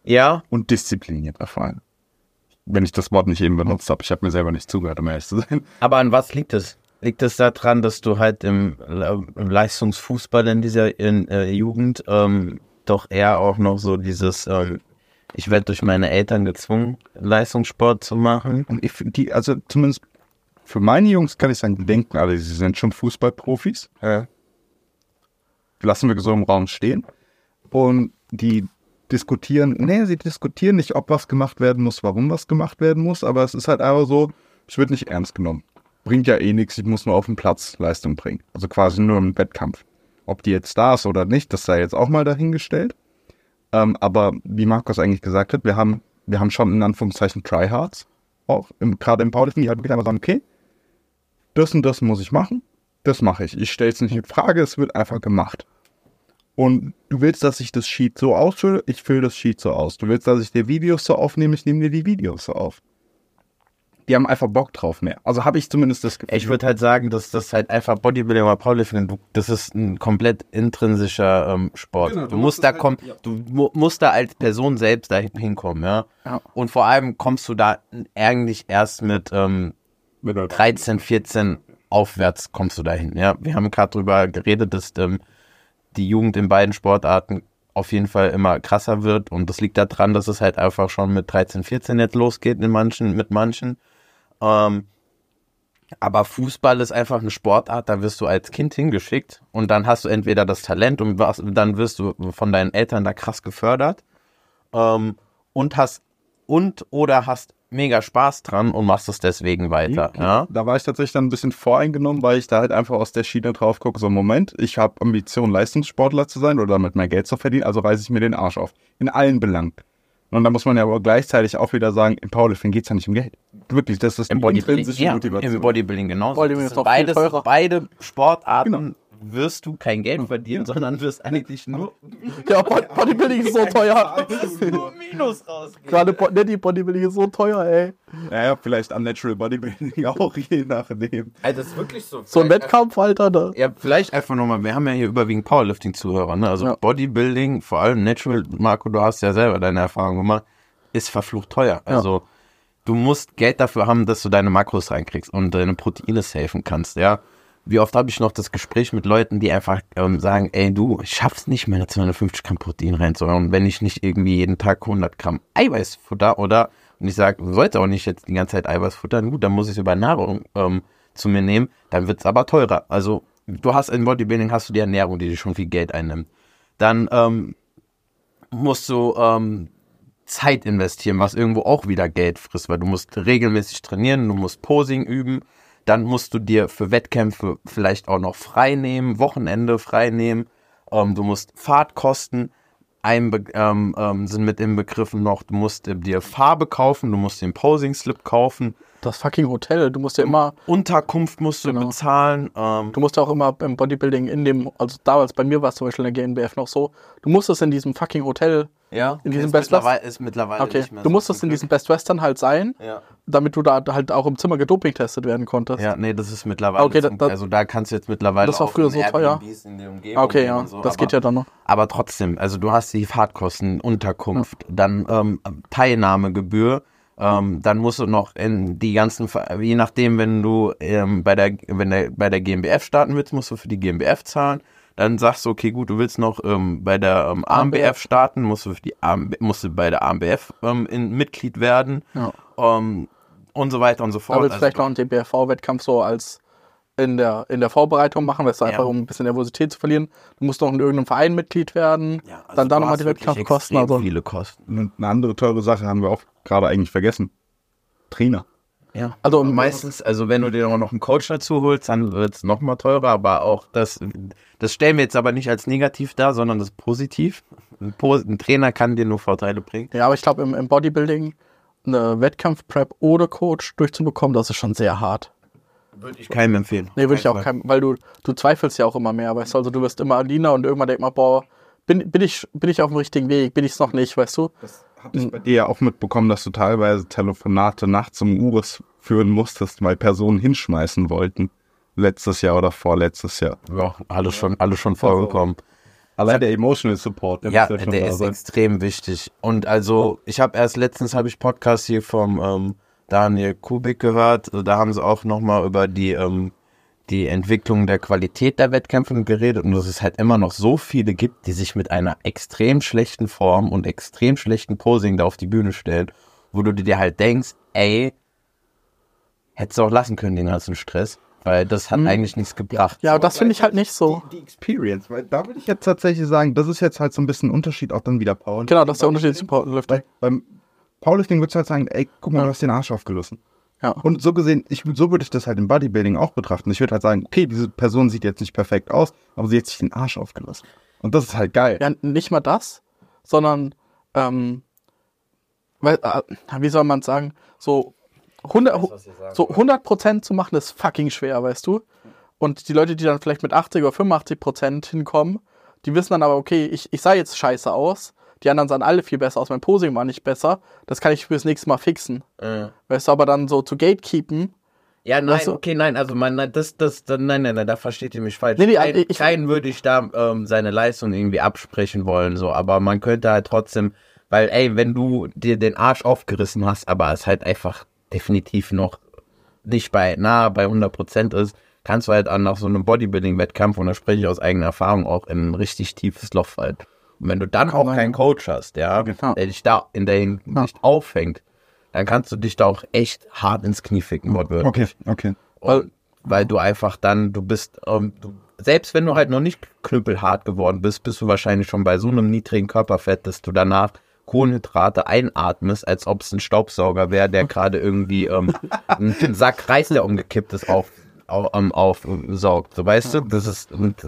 Ja. Und disziplinierter vor allem. Wenn ich das Wort nicht eben benutzt habe, ich habe mir selber nicht zugehört, um ehrlich zu sein. Aber an was liegt es? Liegt es daran, dass du halt im Leistungsfußball in dieser Jugend doch eher auch noch so dieses, ich werde durch meine Eltern gezwungen, Leistungssport zu machen? Und also zumindest für meine Jungs kann ich sagen, die denken alle, sie sind schon Fußballprofis. Ja. Lassen wir so im Raum stehen. Und sie diskutieren nicht, ob was gemacht werden muss, warum was gemacht werden muss, aber es ist halt einfach so, es wird nicht ernst genommen. Bringt ja eh nichts, ich muss nur auf dem Platz Leistung bringen. Also quasi nur im Wettkampf. Ob die jetzt da ist oder nicht, das sei jetzt auch mal dahingestellt. Aber wie Markus eigentlich gesagt hat, wir haben schon in Anführungszeichen Tryhards, auch gerade im Powerlifting, die halt wirklich einfach sagen, okay, das und das muss ich machen, das mache ich. Ich stelle es nicht in Frage, es wird einfach gemacht. Und du willst, dass ich das Sheet so ausfülle, ich fülle das Sheet so aus. Du willst, dass ich dir Videos so aufnehme, ich nehme dir die Videos so auf. Die haben einfach Bock drauf mehr. Also habe ich zumindest das Gefühl. Ich würde halt sagen, dass das halt einfach Bodybuilding oder Powerlifting, das ist ein komplett intrinsischer Sport. Genau, du musst da als Person selbst da hinkommen, ja. Und vor allem kommst du da eigentlich erst mit 13, 14 aufwärts kommst du dahin, ja. Wir haben gerade drüber geredet, dass die Jugend in beiden Sportarten auf jeden Fall immer krasser wird und das liegt daran, dass es halt einfach schon mit 13, 14 jetzt losgeht mit manchen. Aber Fußball ist einfach eine Sportart, da wirst du als Kind hingeschickt und dann hast du entweder das Talent und dann wirst du von deinen Eltern da krass gefördert und hast mega Spaß dran und machst es deswegen weiter. Ja? Da war ich tatsächlich dann ein bisschen voreingenommen, weil ich da halt einfach aus der Schiene drauf gucke, so Moment, ich habe Ambition, Leistungssportler zu sein oder damit mehr Geld zu verdienen, also reiße ich mir den Arsch auf. In allen Belangen. Und da muss man ja aber gleichzeitig auch wieder sagen, im Powerlifting geht es ja nicht um Geld. Wirklich, das ist die intrinsische Motivation. Im Bodybuilding genauso. Beide Sportarten wirst du kein Geld verdienen, sondern wirst eigentlich nur... Ja, Bodybuilding ist so teuer. nur Minus rausgehen. Gerade Bodybuilding ist so teuer, ey. Naja, vielleicht Unnatural Bodybuilding auch, je nachdem. Also das ist wirklich so. So ein Wettkampf, Alter. Da. Ja, vielleicht einfach nochmal, wir haben ja hier überwiegend Powerlifting-Zuhörer, ne? Also Bodybuilding, vor allem Natural, Marco, du hast ja selber deine Erfahrung gemacht, ist verflucht teuer. Also du musst Geld dafür haben, dass du deine Makros reinkriegst und deine Proteine safen kannst, ja. Wie oft habe ich noch das Gespräch mit Leuten, die einfach sagen, ey du, ich schaff's nicht, meine 250 Gramm Protein reinzuhauen, wenn ich nicht irgendwie jeden Tag 100 Gramm Eiweißfutter und ich sage, du sollst auch nicht jetzt die ganze Zeit Eiweiß futtern, gut, dann muss ich es über Nahrung zu mir nehmen, dann wird's aber teurer. Also du hast im Bodybuilding hast du die Ernährung, die dir schon viel Geld einnimmt. Dann musst du Zeit investieren, was irgendwo auch wieder Geld frisst, weil du musst regelmäßig trainieren, du musst Posing üben, dann musst du dir für Wettkämpfe vielleicht auch noch frei nehmen, Wochenende frei nehmen, du musst Fahrtkosten sind mit inbegriffen noch, du musst dir Farbe kaufen, du musst den Posing-Slip kaufen. Das fucking Hotel, du musst ja immer... Unterkunft musst du bezahlen. Du musst ja auch immer beim Bodybuilding also damals bei mir war es zum Beispiel in der GNBF noch so, du musstest in diesem fucking Hotel, in diesem Best Western... ist mittlerweile nicht mehr du musstest in diesem Best Western halt sein, damit du da halt auch im Zimmer gedoping-testet werden konntest. Ja, nee, das ist mittlerweile... also da kannst du jetzt mittlerweile das war früher so teuer. In der Umgebung so, das geht ja dann noch. Aber trotzdem, also du hast die Fahrtkosten, Unterkunft, dann Teilnahmegebühr, dann musst du noch in die ganzen, je nachdem, wenn du bei der GmbF starten willst, musst du für die GmbF zahlen. Dann sagst du, okay, gut, du willst noch bei der AMBF starten, musst du bei der AMBF Mitglied werden und so weiter und so fort. Aber willst vielleicht noch einen DBFV-Wettkampf so als in der Vorbereitung machen, weißt du, einfach um ein bisschen Nervosität zu verlieren. Du musst noch in irgendeinem Verein Mitglied werden, dann da nochmal die Wettkampfkosten. Also viele Kosten. Und eine andere teure Sache haben wir auch gerade eigentlich vergessen. Trainer. Ja, also meistens, also wenn du dir noch einen Coach dazu holst, dann wird es nochmal teurer, aber auch das stellen wir jetzt aber nicht als negativ dar, sondern das ist positiv. Ein Trainer kann dir nur Vorteile bringen. Ja, aber ich glaube im Bodybuilding eine Wettkampf-Prep ohne Coach durchzubekommen, das ist schon sehr hart. Würde ich keinem empfehlen. Nee, würde ich auch keinem, weil du zweifelst ja auch immer mehr, weißt du, also du wirst immer leaner und irgendwann denkt man, boah, bin ich auf dem richtigen Weg, bin ich es noch nicht, weißt du? Das habe ich bei dir ja auch mitbekommen, dass du teilweise Telefonate nachts um Uhr führen musstest, weil Personen hinschmeißen wollten. Letztes Jahr oder vorletztes Jahr. Ja, alles schon vorgekommen. Allein der Emotional Support. Der ist extrem wichtig. Und also, letztens habe ich Podcast hier vom Daniel Kubik gehört. Da haben sie auch nochmal über die Entwicklung der Qualität der Wettkämpfe geredet und dass es halt immer noch so viele gibt, die sich mit einer extrem schlechten Form und extrem schlechten Posing da auf die Bühne stellen, wo du dir halt denkst, ey, hättest du auch lassen können, den ganzen Stress, weil das hat eigentlich nichts gebracht. Ja, das finde ich halt nicht so. Die Experience, weil da würde ich jetzt tatsächlich sagen, das ist jetzt halt so ein bisschen ein Unterschied auch dann wieder Powerlifting. Genau, das ist der Unterschied zum Powerlifting. Beim Powerlifting würdest du halt sagen, ey, guck mal, du hast den Arsch aufgerissen. Ja. Und so gesehen, so würde ich das halt im Bodybuilding auch betrachten. Ich würde halt sagen, okay, diese Person sieht jetzt nicht perfekt aus, aber sie hat sich den Arsch aufgerissen. Und das ist halt geil. Ja, nicht mal das, sondern, wie soll man sagen, so 100% zu machen ist fucking schwer, weißt du? Und die Leute, die dann vielleicht mit 80 oder 85% hinkommen, die wissen dann aber, okay, ich sah jetzt scheiße aus. Die anderen sahen alle viel besser aus. Mein Posing war nicht besser. Das kann ich fürs nächste Mal fixen. Weißt du, aber dann so zu gatekeepen. Ja, nein, weißt du? Okay, nein, also nein, da versteht ihr mich falsch. Nee, keinen würde ich da seine Leistung irgendwie absprechen wollen, so. Aber man könnte halt trotzdem, weil, ey, wenn du dir den Arsch aufgerissen hast, aber es halt einfach definitiv noch nicht bei 100% ist, kannst du halt nach so einem Bodybuilding-Wettkampf, und da spreche ich aus eigener Erfahrung, auch in ein richtig tiefes Loch fallen. Und wenn du dann auch keinen Coach hast, der dich da in der Hinsicht auffängt, dann kannst du dich da auch echt hart ins Knie ficken. Okay. Weil du einfach dann, du bist, selbst wenn du halt noch nicht knüppelhart geworden bist, bist du wahrscheinlich schon bei so einem niedrigen Körperfett, dass du danach Kohlenhydrate einatmest, als ob es ein Staubsauger wäre, der gerade irgendwie einen Sack Reis, der umgekippt ist, aufsaugt. So, weißt du, das ist...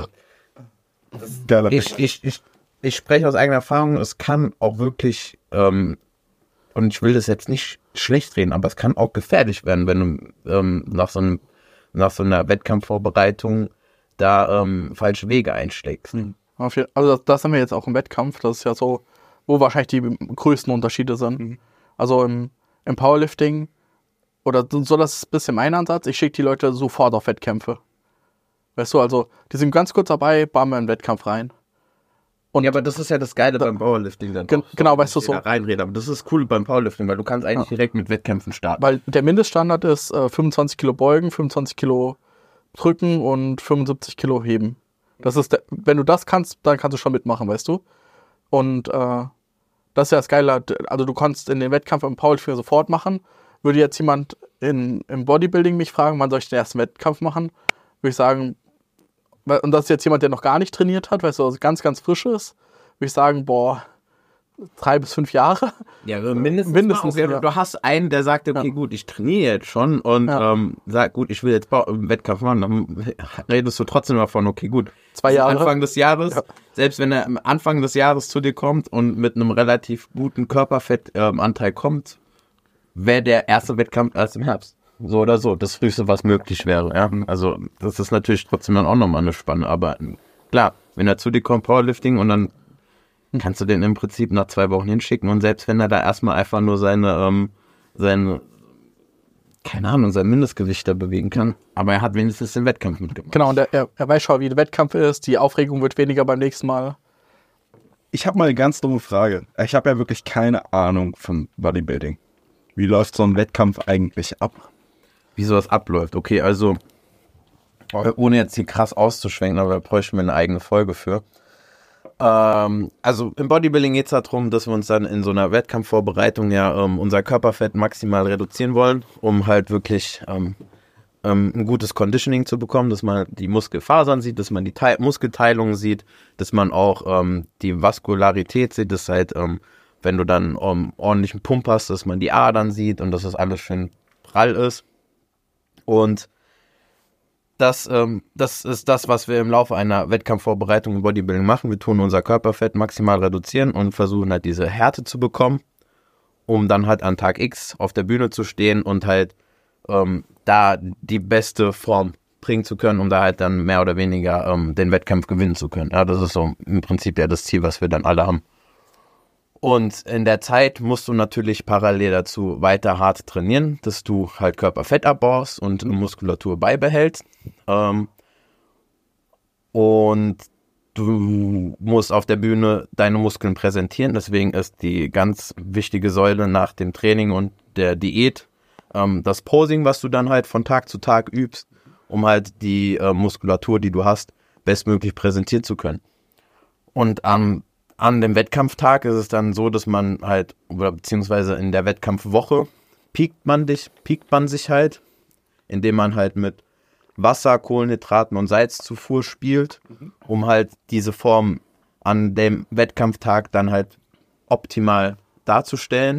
Ich spreche aus eigener Erfahrung, es kann auch wirklich, und ich will das jetzt nicht schlecht reden, aber es kann auch gefährlich werden, wenn du nach so einer Wettkampfvorbereitung da falsche Wege einschlägst. Also das haben wir jetzt auch im Wettkampf, das ist ja so, wo wahrscheinlich die größten Unterschiede sind. Also im Powerlifting, oder so, das ist ein bisschen mein Ansatz, ich schicke die Leute sofort auf Wettkämpfe. Weißt du, also die sind ganz kurz dabei, bauen wir in den Wettkampf rein. Und ja, aber das ist ja das Geile beim Powerlifting dann. Genau, weißt du so. Reinreden, aber das ist cool beim Powerlifting, weil du kannst eigentlich direkt mit Wettkämpfen starten. Weil der Mindeststandard ist 25 Kilo beugen, 25 Kilo drücken und 75 Kilo heben. Das ist wenn du das kannst, dann kannst du schon mitmachen, weißt du. Und das ist ja das Geile. Also du kannst in den Wettkampf im Powerlifting sofort machen. Würde jetzt jemand im Bodybuilding mich fragen, wann soll ich den ersten Wettkampf machen, würde ich sagen, und das ist jetzt jemand, der noch gar nicht trainiert hat, weißt du, also ganz, ganz frisch ist, würde ich sagen, 3 bis 5 Jahre. Ja, mindestens. Ja. Du hast einen, der sagt, okay, gut, ich trainiere jetzt schon und sagt, gut, ich will jetzt einen Wettkampf machen, dann redest du trotzdem davon, okay, gut, 2 Jahre. Anfang des Jahres, selbst wenn er am Anfang des Jahres zu dir kommt und mit einem relativ guten Körperfettanteil kommt, wäre der erste Wettkampf erst im Herbst. So oder so, das Früheste, was möglich wäre. Ja? Also das ist natürlich trotzdem dann auch nochmal eine Spanne. Aber klar, wenn er zu dir kommt, Powerlifting, und dann kannst du den im Prinzip nach 2 Wochen hinschicken. Und selbst wenn er da erstmal einfach nur sein Mindestgewicht da bewegen kann. Aber er hat wenigstens den Wettkampf mitgemacht. Genau, und er weiß schon, wie der Wettkampf ist. Die Aufregung wird weniger beim nächsten Mal. Ich habe mal eine ganz dumme Frage. Ich habe ja wirklich keine Ahnung von Bodybuilding. Wie läuft so ein Wettkampf eigentlich ab? Wie sowas abläuft. Okay, also ohne jetzt hier krass auszuschwenken, aber da bräuchten wir eine eigene Folge für. Also im Bodybuilding geht es darum, dass wir uns dann in so einer Wettkampfvorbereitung unser Körperfett maximal reduzieren wollen, um halt wirklich ein gutes Conditioning zu bekommen, dass man die Muskelfasern sieht, dass man die Muskelteilungen sieht, dass man auch die Vaskularität sieht, dass halt, wenn du dann ordentlichen Pump hast, dass man die Adern sieht und dass das alles schön prall ist. Und das ist das, was wir im Laufe einer Wettkampfvorbereitung im Bodybuilding machen. Wir tun unser Körperfett maximal reduzieren und versuchen halt diese Härte zu bekommen, um dann halt an Tag X auf der Bühne zu stehen und halt da die beste Form bringen zu können, um da halt dann mehr oder weniger den Wettkampf gewinnen zu können. Ja, das ist so im Prinzip ja das Ziel, was wir dann alle haben. Und in der Zeit musst du natürlich parallel dazu weiter hart trainieren, dass du halt Körperfett abbaust und Muskulatur beibehältst. Und du musst auf der Bühne deine Muskeln präsentieren. Deswegen ist die ganz wichtige Säule nach dem Training und der Diät das Posing, was du dann halt von Tag zu Tag übst, um halt die Muskulatur, die du hast, bestmöglich präsentieren zu können. Und an dem Wettkampftag ist es dann so, dass man halt, oder beziehungsweise in der Wettkampfwoche piekt man sich halt, indem man halt mit Wasser, Kohlenhydraten und Salzzufuhr spielt, um halt diese Form an dem Wettkampftag dann halt optimal darzustellen.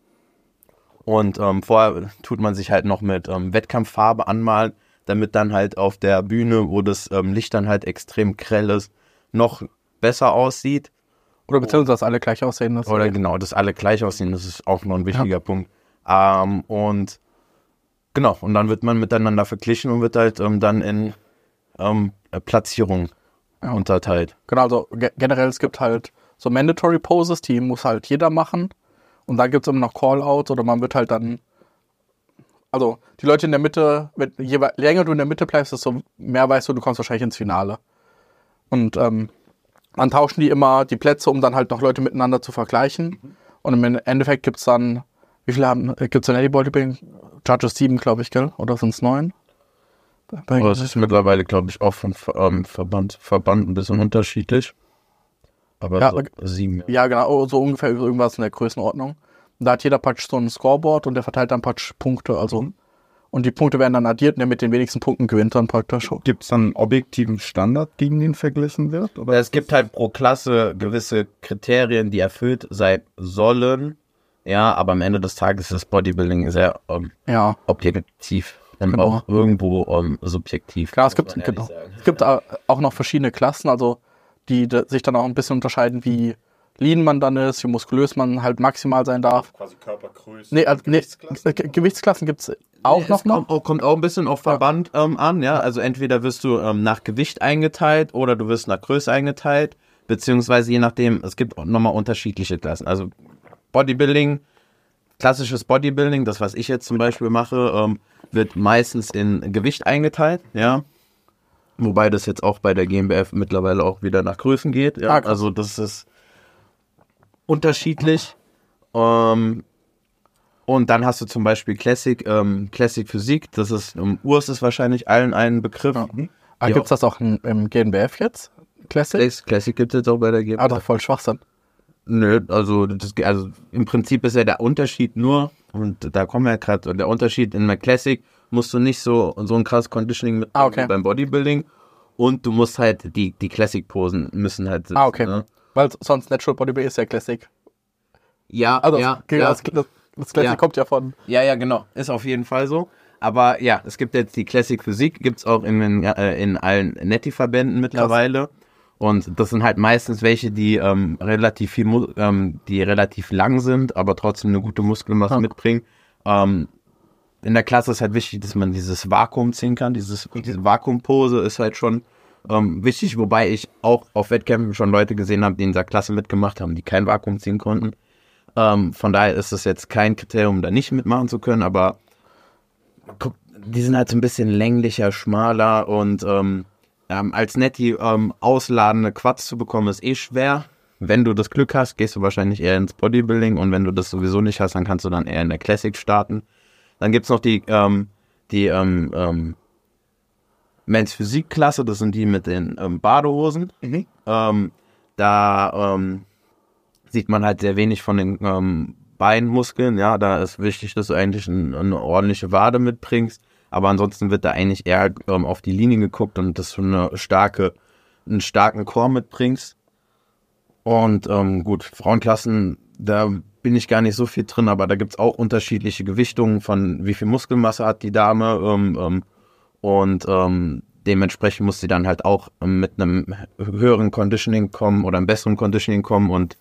Und vorher tut man sich halt noch mit Wettkampffarbe anmalen, damit dann halt auf der Bühne, wo das Licht dann halt extrem grell ist, noch besser aussieht. Oder beziehungsweise, dass alle gleich aussehen. Oder genau, dass alle gleich aussehen, das ist auch noch ein wichtiger Punkt. Und genau, und dann wird man miteinander verglichen und wird halt dann in Platzierungen unterteilt. Genau, also generell, es gibt halt so Mandatory Poses, die muss halt jeder machen. Und dann gibt es immer noch Call-Outs oder man wird halt dann, also die Leute in der Mitte, je länger du in der Mitte bleibst, desto mehr weißt du kommst wahrscheinlich ins Finale. Und dann tauschen die immer die Plätze, um dann halt noch Leute miteinander zu vergleichen. Und im Endeffekt gibt es dann, wie viele gibt es in Eddie Bodybuilding? Judges 7, glaube ich, gell? Oder sind es 9? Aber es ist mittlerweile, glaube ich, auch von Verband ein bisschen unterschiedlich. Aber ja, so 7. Ja, genau, so ungefähr irgendwas in der Größenordnung. Und da hat jeder praktisch so ein Scoreboard und der verteilt dann praktisch Punkte. Also, und die Punkte werden dann addiert und der mit den wenigsten Punkten gewinnt dann praktisch. Gibt es dann einen objektiven Standard, gegen den verglichen wird? Oder? Es gibt halt pro Klasse gewisse Kriterien, die erfüllt sein sollen. Ja, aber am Ende des Tages ist das Bodybuilding sehr objektiv und auch irgendwo subjektiv. Klar, es gibt auch noch verschiedene Klassen, also die sich dann auch ein bisschen unterscheiden, wie lean man dann ist, wie muskulös man halt maximal sein darf. Quasi Körpergröße. Gewichtsklassen gibt es auch noch. Kommt auch ein bisschen auf Verband an, ja. Also entweder wirst du nach Gewicht eingeteilt oder du wirst nach Größe eingeteilt, beziehungsweise je nachdem, es gibt auch nochmal unterschiedliche Klassen. Also Bodybuilding, klassisches Bodybuilding, das was ich jetzt zum Beispiel mache, wird meistens in Gewicht eingeteilt, ja. Wobei das jetzt auch bei der GmbF mittlerweile auch wieder nach Größen geht. Ja. Also das ist unterschiedlich. Und dann hast du zum Beispiel Classic Physik. Das ist, Urs ist wahrscheinlich allen ein Begriff. Ja. Gibt es das auch im GmbF jetzt? Classic? Classic gibt es jetzt auch bei der GmbF. Doch voll Schwachsinn. Nö, also im Prinzip ist ja der Unterschied nur, und da kommen wir ja gerade, der Unterschied in der Classic musst du nicht so ein krasses Conditioning mit beim Bodybuilding und du musst halt die Classic-Posen müssen halt sitzen. Okay. Ne? Weil sonst Natural Bodybuilding ist ja Classic. Ja, also das Classic kommt ja von... Ja, genau. Ist auf jeden Fall so. Aber ja, es gibt jetzt die Classic Physik, gibt es auch in allen Netty-Verbänden mittlerweile. Ja. Und das sind halt meistens welche, die relativ lang sind, aber trotzdem eine gute Muskelmasse mitbringen. In der Klasse ist halt wichtig, dass man dieses Vakuum ziehen kann. Diese Vakuumpose ist halt schon wichtig, wobei ich auch auf Wettkämpfen schon Leute gesehen habe, die in dieser Klasse mitgemacht haben, die kein Vakuum ziehen konnten. Von daher ist das jetzt kein Kriterium, da nicht mitmachen zu können, aber die sind halt so ein bisschen länglicher, schmaler und als Netty ausladende Quads zu bekommen, ist schwer. Wenn du das Glück hast, gehst du wahrscheinlich eher ins Bodybuilding und wenn du das sowieso nicht hast, dann kannst du dann eher in der Classic starten. Dann gibt's noch die Men's Physik-Klasse, das sind die mit den Badehosen. Da sieht man halt sehr wenig von den Beinmuskeln. Ja, da ist wichtig, dass du eigentlich eine ordentliche Wade mitbringst. Aber ansonsten wird da eigentlich eher auf die Linie geguckt und dass du einen starken Core mitbringst. Und gut, Frauenklassen, da bin ich gar nicht so viel drin, aber da gibt's auch unterschiedliche Gewichtungen von wie viel Muskelmasse hat die Dame und dementsprechend muss sie dann halt auch mit einem höheren Conditioning kommen oder einem besseren Conditioning kommen und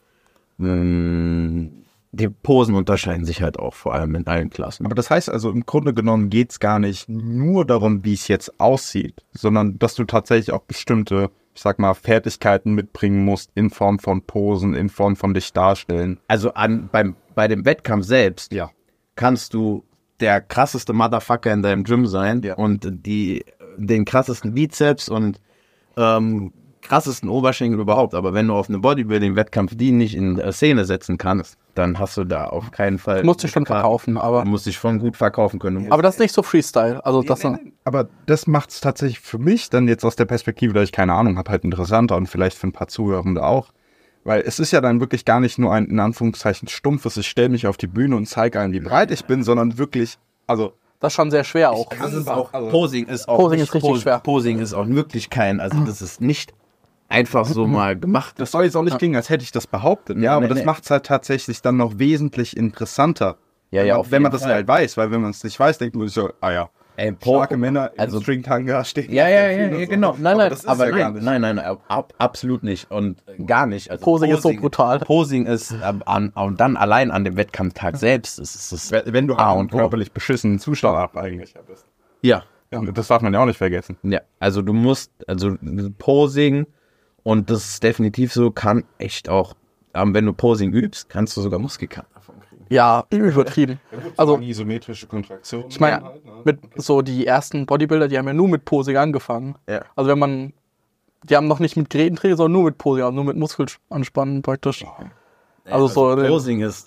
die Posen unterscheiden sich halt auch vor allem in allen Klassen. Aber das heißt also, im Grunde genommen geht's gar nicht nur darum, wie es jetzt aussieht, sondern dass du tatsächlich auch bestimmte, ich sag mal, Fertigkeiten mitbringen musst in Form von Posen, in Form von dich darstellen. Also bei dem Wettkampf selbst kannst du der krasseste Motherfucker in deinem Gym sein und den krassesten Bizeps und krassesten Oberschenkel überhaupt. Aber wenn du auf einem Bodybuilding-Wettkampf die nicht in Szene setzen kannst, dann hast du da auf keinen Fall... Du musst dich schon verkaufen, aber... Du musst dich schon gut verkaufen können. Aber das ist nicht so Freestyle. Also das aber das macht es tatsächlich für mich dann jetzt aus der Perspektive, dass ich keine Ahnung habe, halt interessanter und vielleicht für ein paar Zuhörende auch. Weil es ist ja dann wirklich gar nicht nur ein, in Anführungszeichen, stumpfes, ich stelle mich auf die Bühne und zeige allen, wie breit ich bin, sondern wirklich, also... Das ist schon sehr schwer auch. Posing ist richtig schwer. Posing ist auch wirklich das ist nicht einfach so mal gemacht. Das soll jetzt auch nicht klingen, als hätte ich das behauptet. Ja, aber das macht es halt tatsächlich dann noch wesentlich interessanter. Ja, wenn man das halt weiß, weil wenn man es nicht weiß, denkt man sich so, starke Männer im Stringtanga stehen. Ja, genau. Nein, absolut nicht und gar nicht. Also Posing ist so brutal. Posing ist und dann allein an dem Wettkampftag selbst ist es wenn du einen körperlich beschissenen Zustand eigentlich bist. Ja. Das darf man ja auch nicht vergessen. Ja, also du musst, Posing, und das ist definitiv so, kann echt auch, wenn du Posing übst, kannst du sogar Muskelkater davon kriegen. Ja, übertrieben. Also isometrische Kontraktion. Ich meine, mit so die ersten Bodybuilder, die haben ja nur mit Posing angefangen. Ja. Also die haben noch nicht mit Geräten trainiert, sondern nur mit Posing, also nur mit Muskelanspannen praktisch. Also so Posing ist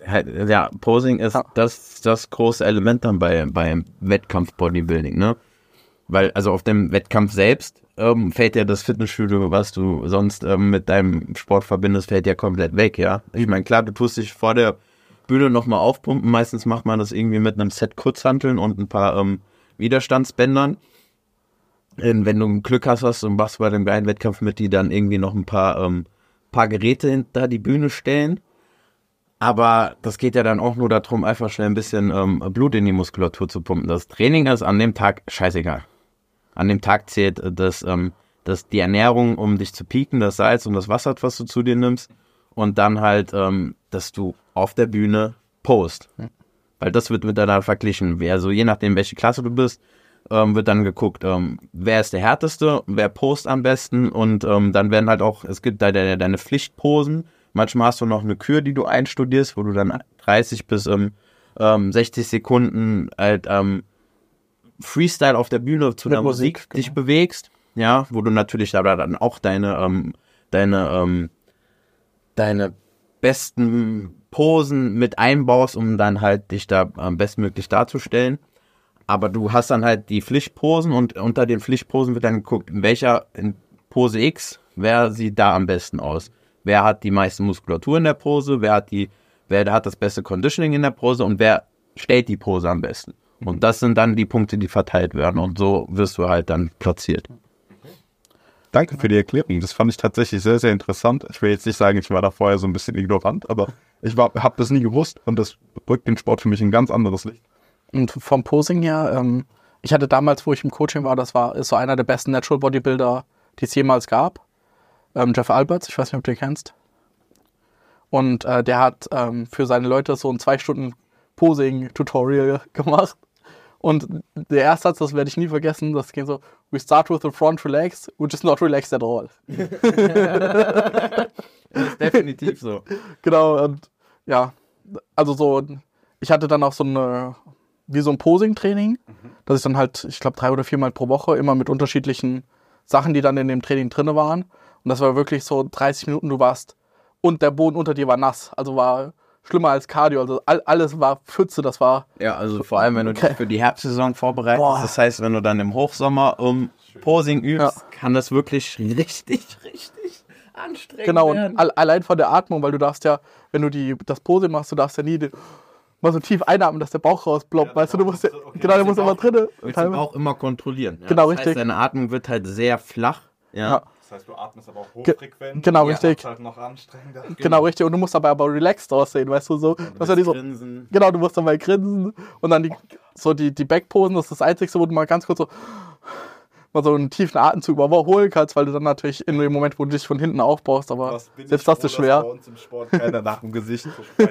das große Element dann beim Wettkampf-Bodybuilding, ne? Weil, also auf dem Wettkampf selbst fällt ja das Fitnessstudio, was du sonst mit deinem Sport verbindest, fällt ja komplett weg, ja. Ich meine, klar, du tust dich vor der Bühne nochmal aufpumpen. Meistens macht man das irgendwie mit einem Set Kurzhanteln und ein paar Widerstandsbändern. Wenn du Glück hast und machst bei dem geilen Wettkampf mit, die dann irgendwie noch ein paar Geräte hinter die Bühne stellen. Aber das geht ja dann auch nur darum, einfach schnell ein bisschen Blut in die Muskulatur zu pumpen. Das Training ist an dem Tag scheißegal. An dem Tag zählt dass die Ernährung, um dich zu pieken, das Salz und das Wasser, was du zu dir nimmst. Und dann halt, dass du auf der Bühne post. Weil das wird miteinander verglichen. Also je nachdem, welche Klasse du bist, wird dann geguckt, wer ist der Härteste, wer post am besten. Und dann werden halt auch, es gibt deine Pflichtposen. Manchmal hast du noch eine Kür, die du einstudierst, wo du dann 30 bis 60 Sekunden halt Freestyle auf der Bühne zu der Musik dich bewegst. Ja, wo du natürlich da dann auch deine besten Posen mit einbaust, um dann halt dich da bestmöglich darzustellen. Aber du hast dann halt die Pflichtposen und unter den Pflichtposen wird dann geguckt, in Pose X, wer sieht da am besten aus? Wer hat die meiste Muskulatur in der Pose? Wer hat das beste Conditioning in der Pose? Und wer stellt die Pose am besten? Und das sind dann die Punkte, die verteilt werden. Und so wirst du halt dann platziert. Danke für die Erklärung. Das fand ich tatsächlich sehr, sehr interessant. Ich will jetzt nicht sagen, ich war da vorher so ein bisschen ignorant, aber ich habe das nie gewusst und das rückt den Sport für mich in ein ganz anderes Licht. Und vom Posing her, ich hatte damals, wo ich im Coaching war, ist so einer der besten Natural Bodybuilder, die es jemals gab. Jeff Alberts, ich weiß nicht, ob du den kennst. Und der hat für seine Leute so ein 2 Stunden Posing-Tutorial gemacht. Und der erste Satz, das werde ich nie vergessen, das ging so: We start with the front relaxed, which is not relaxed at all. Das ist definitiv so. Genau, und ja, also so, ich hatte dann auch so ein Posing-Training, dass ich dann halt, ich glaube 3 oder 4 Mal pro Woche immer mit unterschiedlichen Sachen, die dann in dem Training drin waren. Und das war wirklich so 30 Minuten, du warst, und der Boden unter dir war nass, also war schlimmer als Cardio, also alles war Pfütze, das war... Ja, also vor allem, wenn du dich für die Herbstsaison vorbereitest, das heißt, wenn du dann im Hochsommer Posing übst, kann das wirklich richtig anstrengend werden. Genau, und allein von der Atmung, weil du darfst ja, wenn du das Posing machst, du darfst ja nie mal so tief einatmen, dass der Bauch rausploppt, weißt du, musst ja, genau, der muss immer drin. Du musst den Bauch immer kontrollieren. Ja? Genau, das richtig. heißt, deine Atmung wird halt sehr flach, ja. Das heißt, du atmest aber auch hochfrequent. Genau, richtig. Halt noch anstrengender. Genau, richtig. Und du musst aber relaxed aussehen, weißt du, so. Du musst grinsen. Genau, du musst dann mal grinsen. Und dann die Backposen, das ist das Einzige, wo du mal ganz kurz mal so einen tiefen Atemzug überholen kannst, weil du dann natürlich in dem Moment, wo du dich von hinten aufbaust, aber selbst das ist schwer. Bei uns im Sport keiner nach dem Gesicht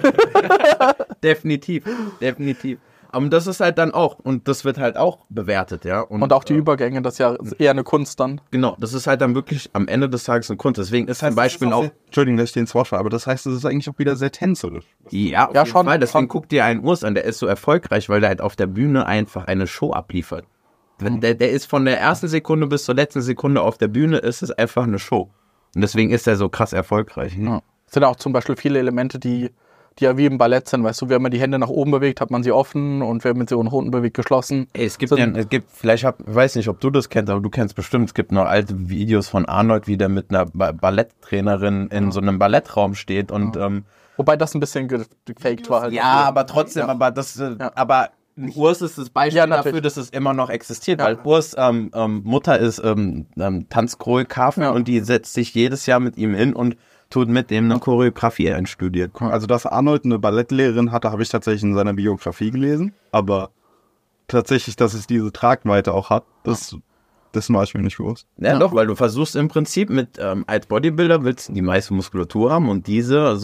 Definitiv. Aber das ist halt dann auch, und das wird halt auch bewertet, ja. Und auch die Übergänge, das ist ja eher eine Kunst dann. Genau, das ist halt dann wirklich am Ende des Tages eine Kunst. Deswegen ist zum Beispiel auch... Entschuldigung, dass ich den Wort aber das heißt, es ist eigentlich auch wieder sehr tänzerisch. Ja, auf jeden Fall. Deswegen guck dir einen Urs an, der ist so erfolgreich, weil der halt auf der Bühne einfach eine Show abliefert. Der ist von der ersten Sekunde bis zur letzten Sekunde auf der Bühne, ist es einfach eine Show. Und deswegen ist er so krass erfolgreich. Ja. Es sind auch zum Beispiel viele Elemente, die ja wie im Ballett sind, weißt du, wenn man die Hände nach oben bewegt, hat man sie offen und wenn man sie nach unten bewegt, geschlossen. Ey, ich weiß nicht, ob du das kennst, aber du kennst bestimmt, es gibt noch alte Videos von Arnold, wie der mit einer Balletttrainerin in so einem Ballettraum steht und wobei das ein bisschen gefaked war halt. Ja, aber trotzdem, aber Urs ist das Beispiel dafür, dass es immer noch existiert, weil Urs Mutter ist Tanzchoreografin und die setzt sich jedes Jahr mit ihm hin und tut mit dem eine Choreografie einstudiert. Also, dass Arnold eine Ballettlehrerin hatte, habe ich tatsächlich in seiner Biografie gelesen. Aber tatsächlich, dass es diese Tragweite auch hat, das war ich mir nicht bewusst. Ja, doch, weil du versuchst im Prinzip als Bodybuilder willst du die meiste Muskulatur haben und diese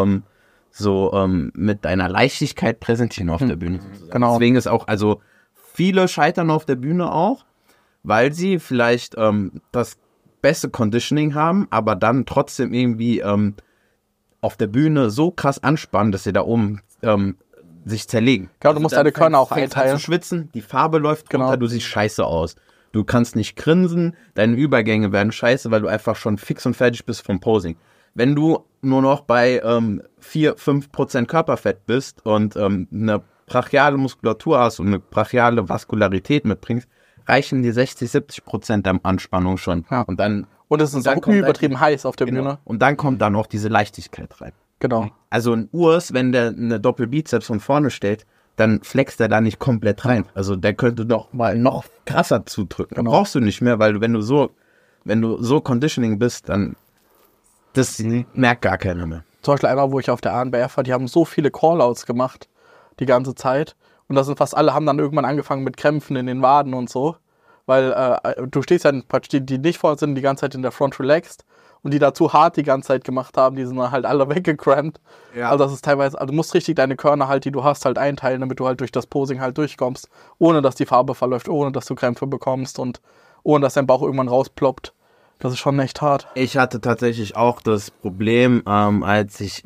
mit deiner Leichtigkeit präsentieren auf der Bühne. Genau. Deswegen ist auch, also viele scheitern auf der Bühne auch, weil sie vielleicht das beste Conditioning haben, aber dann trotzdem irgendwie auf der Bühne so krass anspannen, dass sie da oben sich zerlegen. Genau, du musst deine Körner auch einteilen. Du schwitzen, die Farbe läuft runter, du siehst scheiße aus. Du kannst nicht grinsen, deine Übergänge werden scheiße, weil du einfach schon fix und fertig bist vom Posing. Wenn du nur noch bei 4-5% Körperfett bist und eine brachiale Muskulatur hast und eine brachiale Vaskularität mitbringst, reichen die 60-70% der Anspannung schon. Ja. Und es ist auch übertrieben heiß auf der Bühne. Und dann kommt da noch diese Leichtigkeit rein. Genau. Also ein Urs, wenn der eine Doppelbizeps von vorne stellt, dann flext er da nicht komplett rein. Also der könnte noch krasser zudrücken. Genau. Brauchst du nicht mehr, weil wenn du so Conditioning bist, dann das merkt gar keiner mehr. Zum Beispiel einmal, wo ich auf der ANBF war, die haben so viele Callouts gemacht die ganze Zeit. Und das sind fast alle, haben dann irgendwann angefangen mit Krämpfen in den Waden und so. Weil du stehst ja, die nicht vor sind, die ganze Zeit in der Front relaxed und die da zu hart die ganze Zeit gemacht haben, die sind dann halt alle weggecrampt. Ja. Also das ist teilweise, also du musst richtig deine Körner halt, die du hast, halt einteilen, damit du halt durch das Posing halt durchkommst, ohne dass die Farbe verläuft, ohne dass du Krämpfe bekommst und ohne dass dein Bauch irgendwann rausploppt. Das ist schon echt hart. Ich hatte tatsächlich auch das Problem, als ich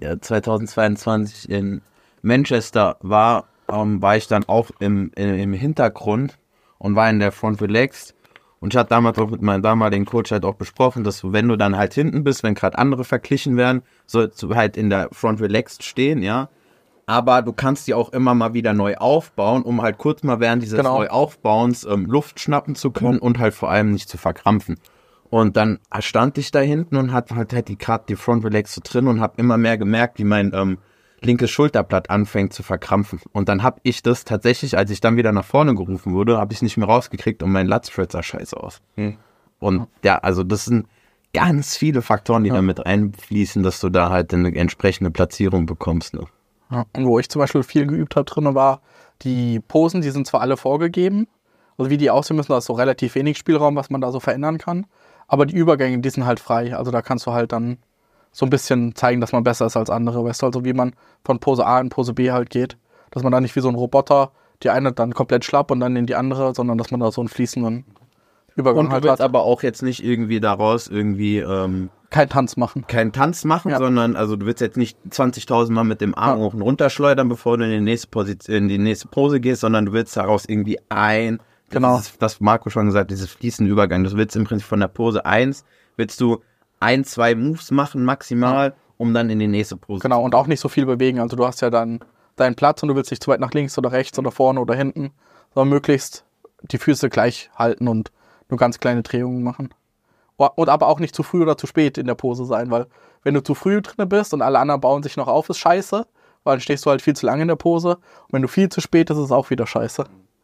2022 in Manchester war ich dann auch im Hintergrund und war in der Front relaxed. Und ich hatte damals auch mit meinem damaligen Coach halt auch besprochen, dass du, wenn du dann halt hinten bist, wenn gerade andere verglichen werden, sollst du halt in der Front relaxed stehen, ja. Aber du kannst die auch immer mal wieder neu aufbauen, um halt kurz mal während dieses Neuaufbauens Luft schnappen zu können und halt vor allem nicht zu verkrampfen. Und dann stand ich da hinten und hatte halt die Front relaxed so drin und habe immer mehr gemerkt, wie mein linkes Schulterblatt anfängt zu verkrampfen. Und dann habe ich das tatsächlich, als ich dann wieder nach vorne gerufen wurde, habe ich es nicht mehr rausgekriegt und mein Latzspread sah scheiße aus. Und ja, also das sind ganz viele Faktoren, die da mit einfließen, dass du da halt eine entsprechende Platzierung bekommst. Ne? Ja. Und wo ich zum Beispiel viel geübt habe drin, war die Posen, die sind zwar alle vorgegeben, also wie die aussehen müssen, da ist so relativ wenig Spielraum, was man da so verändern kann, aber die Übergänge, die sind halt frei, also da kannst du halt dann so ein bisschen zeigen, dass man besser ist als andere, weißt du, also wie man von Pose A in Pose B halt geht, dass man da nicht wie so ein Roboter die eine dann komplett schlapp und dann in die andere, sondern dass man da so einen fließenden Übergang halt hat. Und du willst aber auch jetzt nicht irgendwie daraus keinen Tanz machen. Sondern also du willst jetzt nicht 20.000 Mal mit dem Arm hoch und runter schleudern, bevor du in die nächste Pose gehst, sondern du willst daraus irgendwie das Marco schon gesagt, dieses fließende Übergang. Du willst im Prinzip von der Pose 1, willst du 1-2 Moves machen maximal, um dann in die nächste Pose zu gehen. Und auch nicht so viel bewegen. Also du hast ja dann deinen Platz und du willst nicht zu weit nach links oder rechts oder vorne oder hinten, sondern möglichst die Füße gleich halten und nur ganz kleine Drehungen machen. Und aber auch nicht zu früh oder zu spät in der Pose sein, weil wenn du zu früh drin bist und alle anderen bauen sich noch auf, ist scheiße, weil dann stehst du halt viel zu lange in der Pose. Und wenn du viel zu spät ist, ist es auch wieder scheiße.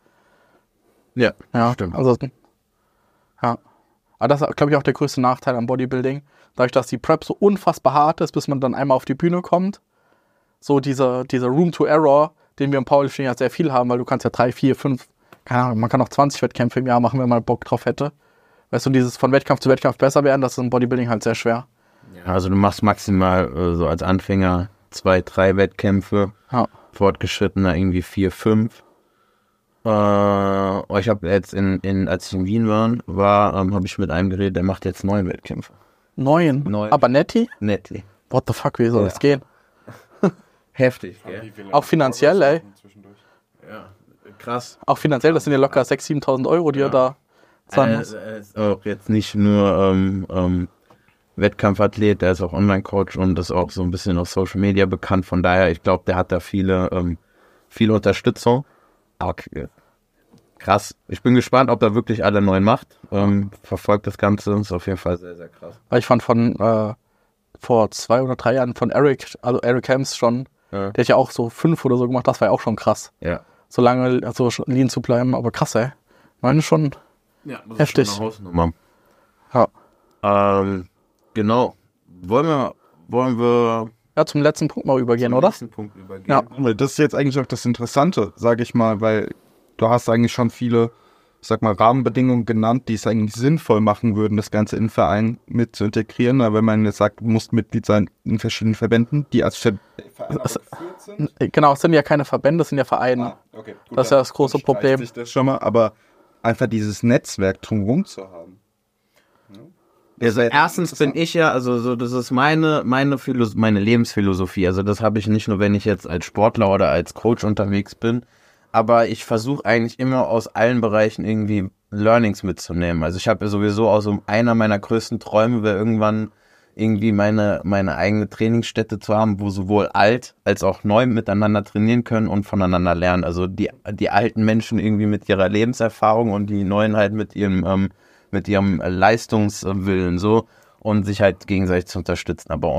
Ja, stimmt. Also, ja. Aber das ist, glaube ich, auch der größte Nachteil am Bodybuilding. Dadurch, dass die Prep so unfassbar hart ist, bis man dann einmal auf die Bühne kommt. So dieser Room to Error, den wir im Powerlifting ja sehr viel haben, weil du kannst ja 3, 4, 5, keine Ahnung, man kann auch 20 Wettkämpfe im Jahr machen, wenn man Bock drauf hätte. Weißt du, dieses von Wettkampf zu Wettkampf besser werden, das ist im Bodybuilding halt sehr schwer. Ja, also du machst maximal so als Anfänger 2, 3 Wettkämpfe, Fortgeschrittener irgendwie 4, 5. Ich habe jetzt als ich in Wien war, habe ich mit einem geredet, der macht jetzt 9 Wettkämpfe. 9? Aber Netti? Netti. What the fuck, wie soll das gehen? Heftig, gell? Auch finanziell, ey. Ja, krass. Auch finanziell, das sind ja locker 6.000, 7.000 Euro, die er da zahlen muss. Auch jetzt nicht nur Wettkampfathlet, der ist auch Online-Coach und ist auch so ein bisschen auf Social Media bekannt. Von daher, ich glaube, der hat da viel Unterstützung. Aber krass. Ich bin gespannt, ob er wirklich alle 9 macht. Verfolgt das Ganze, ist auf jeden Fall sehr, sehr krass. Weil ich fand vor 2 oder 3 Jahren von Eric Helms schon, der hat ja auch so 5 oder so gemacht, das war ja auch schon krass. Ja. So lange lean zu bleiben, aber krass, ey. Meine schon heftig. Ist schon eine Hausnummer. Ja. Genau. Wollen wir zum letzten Punkt mal übergehen, oder? Ja, das ist jetzt eigentlich auch das Interessante, sage ich mal, weil du hast eigentlich schon viele, sag mal, Rahmenbedingungen genannt, die es eigentlich sinnvoll machen würden, das Ganze in Verein mit zu integrieren. Aber wenn man jetzt sagt, du musst Mitglied sein in verschiedenen Verbänden, die als Vereine geführt sind. Genau, es sind ja keine Verbände, es sind ja Vereine. Okay, gut, das ist ja das große Problem. Sich das schon mal, aber einfach dieses Netzwerk drumherum zu haben. Also erstens bin ich ja, also so, das ist meine Lebensphilosophie. Also das habe ich nicht nur, wenn ich jetzt als Sportler oder als Coach unterwegs bin, aber ich versuche eigentlich immer aus allen Bereichen irgendwie Learnings mitzunehmen. Also ich habe ja sowieso auch so einer meiner größten Träume wäre irgendwann irgendwie meine eigene Trainingsstätte zu haben, wo sowohl alt als auch neu miteinander trainieren können und voneinander lernen. Also die alten Menschen irgendwie mit ihrer Lebenserfahrung und die neuen halt mit ihrem Leistungswillen so und sich halt gegenseitig zu unterstützen. Aber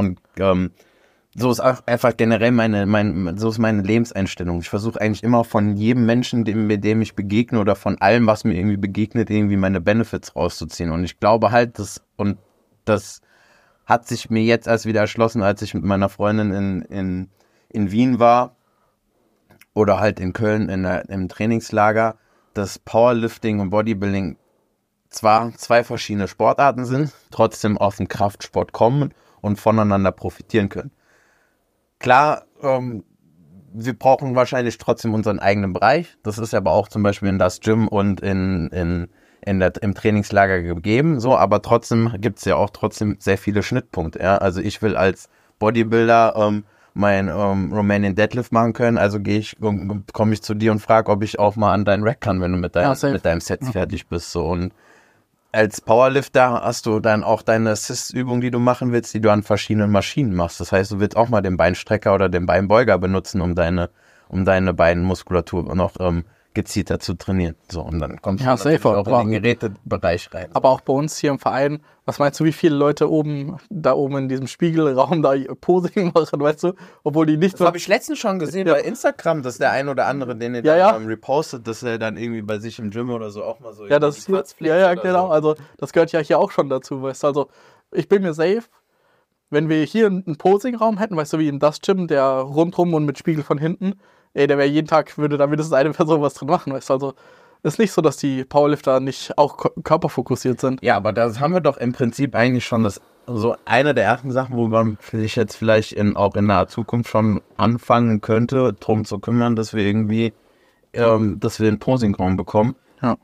so ist auch einfach generell so ist meine Lebenseinstellung. Ich versuche eigentlich immer von jedem Menschen, mit dem ich begegne oder von allem, was mir irgendwie begegnet, irgendwie meine Benefits rauszuziehen. Und ich glaube halt, das hat sich mir jetzt erst wieder erschlossen, als ich mit meiner Freundin in Wien war oder halt in Köln im Trainingslager, dass Powerlifting und Bodybuilding zwar 2 verschiedene Sportarten sind, trotzdem aus dem Kraftsport kommen und voneinander profitieren können. Klar, wir brauchen wahrscheinlich trotzdem unseren eigenen Bereich. Das ist aber auch zum Beispiel in das Gym und im Trainingslager gegeben. So, aber trotzdem gibt es ja auch trotzdem sehr viele Schnittpunkte. Ja? Also ich will als Bodybuilder mein Romanian Deadlift machen können. Also komme ich zu dir und frage, ob ich auch mal an deinen Rack kann, wenn du mit deinem Set fertig bist. So. Und als Powerlifter hast du dann auch deine Assist-Übung, die du machen willst, die du an verschiedenen Maschinen machst. Das heißt, du willst auch mal den Beinstrecker oder den Beinbeuger benutzen, um deine Beinmuskulatur noch gezielter zu trainieren. So, und dann kommst du auch in den Gerätebereich rein. Aber auch bei uns hier im Verein, was meinst du, wie viele Leute da oben in diesem Spiegelraum da Posing machen, weißt du? Obwohl die nicht so... Das habe ich letztens schon gesehen bei Instagram, dass der ein oder andere, den er dann repostet, dass er dann irgendwie bei sich im Gym oder so auch mal so... Ja, das genau. So. Also das gehört ja hier auch schon dazu, weißt du? Also ich bin mir safe, wenn wir hier einen Posing-Raum hätten, weißt du, wie in das Gym, der rundrum und mit Spiegel von hinten, der wäre jeden Tag, würde da mindestens eine Person was drin machen, weißt du, also ist nicht so, dass die Powerlifter nicht auch körperfokussiert sind. Ja, aber das haben wir doch im Prinzip eigentlich schon so eine der ersten Sachen, wo man sich jetzt vielleicht auch in naher Zukunft schon anfangen könnte, drum zu kümmern, dass wir irgendwie, dass wir einen Posing-Raum bekommen. Ja.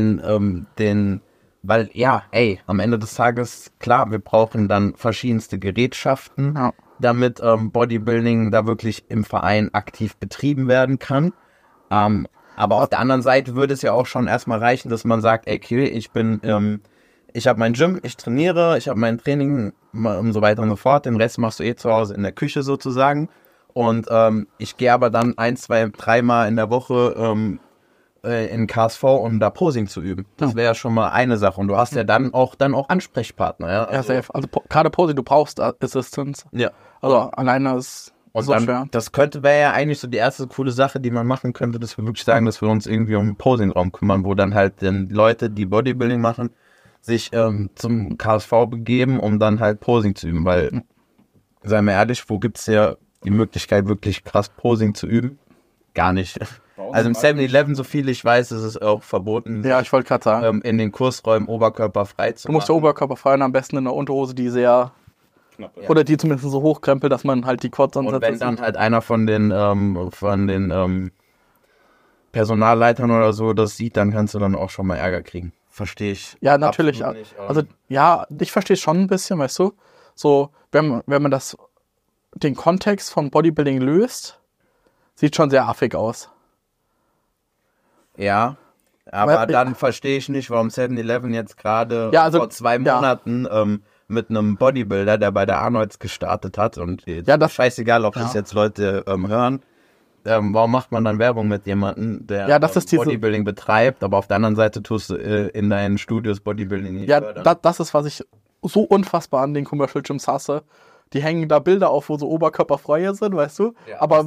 Weil, am Ende des Tages, klar, wir brauchen dann verschiedenste Gerätschaften, damit Bodybuilding da wirklich im Verein aktiv betrieben werden kann. Aber auf der anderen Seite würde es ja auch schon erstmal reichen, dass man sagt, okay, ich habe mein Gym, ich trainiere, ich habe mein Training und so weiter und so fort. Den Rest machst du zu Hause in der Küche sozusagen. Und ich gehe aber dann 1, 2, 3 Mal in der Woche in KSV, um da Posing zu üben. Das wäre ja schon mal eine Sache. Und du hast ja dann auch Ansprechpartner. Ja, also gerade Posing, du brauchst Assistance. Ja. Also alleine ist so dann, schwer. Das wäre ja eigentlich so die erste coole Sache, die man machen könnte, dass wir wirklich sagen, dass wir uns irgendwie um einen Posing-Raum kümmern, wo dann halt Leute, die Bodybuilding machen, sich zum KSV begeben, um dann halt Posing zu üben. Weil, seien wir ehrlich, wo gibt es ja die Möglichkeit, wirklich krass Posing zu üben? Gar nicht. Also im 7-Eleven, so viel ich weiß, ist es auch verboten. Ja, ich wollte gerade sagen. In den Kursräumen oberkörperfrei zu machen. Du musst ja oberkörperfrei und am besten in der Unterhose, die sehr... Knapp, ja. Oder die zumindest so hochkrempelt, dass man halt die Quads ansetzt. Und wenn dann halt einer von den Personalleitern oder so das sieht, dann kannst du dann auch schon mal Ärger kriegen. Verstehe ich. Ja, natürlich. Nicht, also ja, ich verstehe es schon ein bisschen, weißt du. So, wenn man den Kontext von Bodybuilding löst, sieht schon sehr affig aus. Ja, aber dann verstehe ich nicht, warum 7-Eleven jetzt gerade vor 2 Monaten mit einem Bodybuilder, der bei der Arnolds gestartet hat und das scheißegal, ob das jetzt Leute hören. Warum macht man dann Werbung mit jemandem, der Bodybuilding betreibt, aber auf der anderen Seite tust du in deinen Studios Bodybuilding nicht fördern? Das ist, was ich so unfassbar an den Commercial Gyms hasse. Die hängen da Bilder auf, wo so oberkörperfreie sind, weißt du? Ja, aber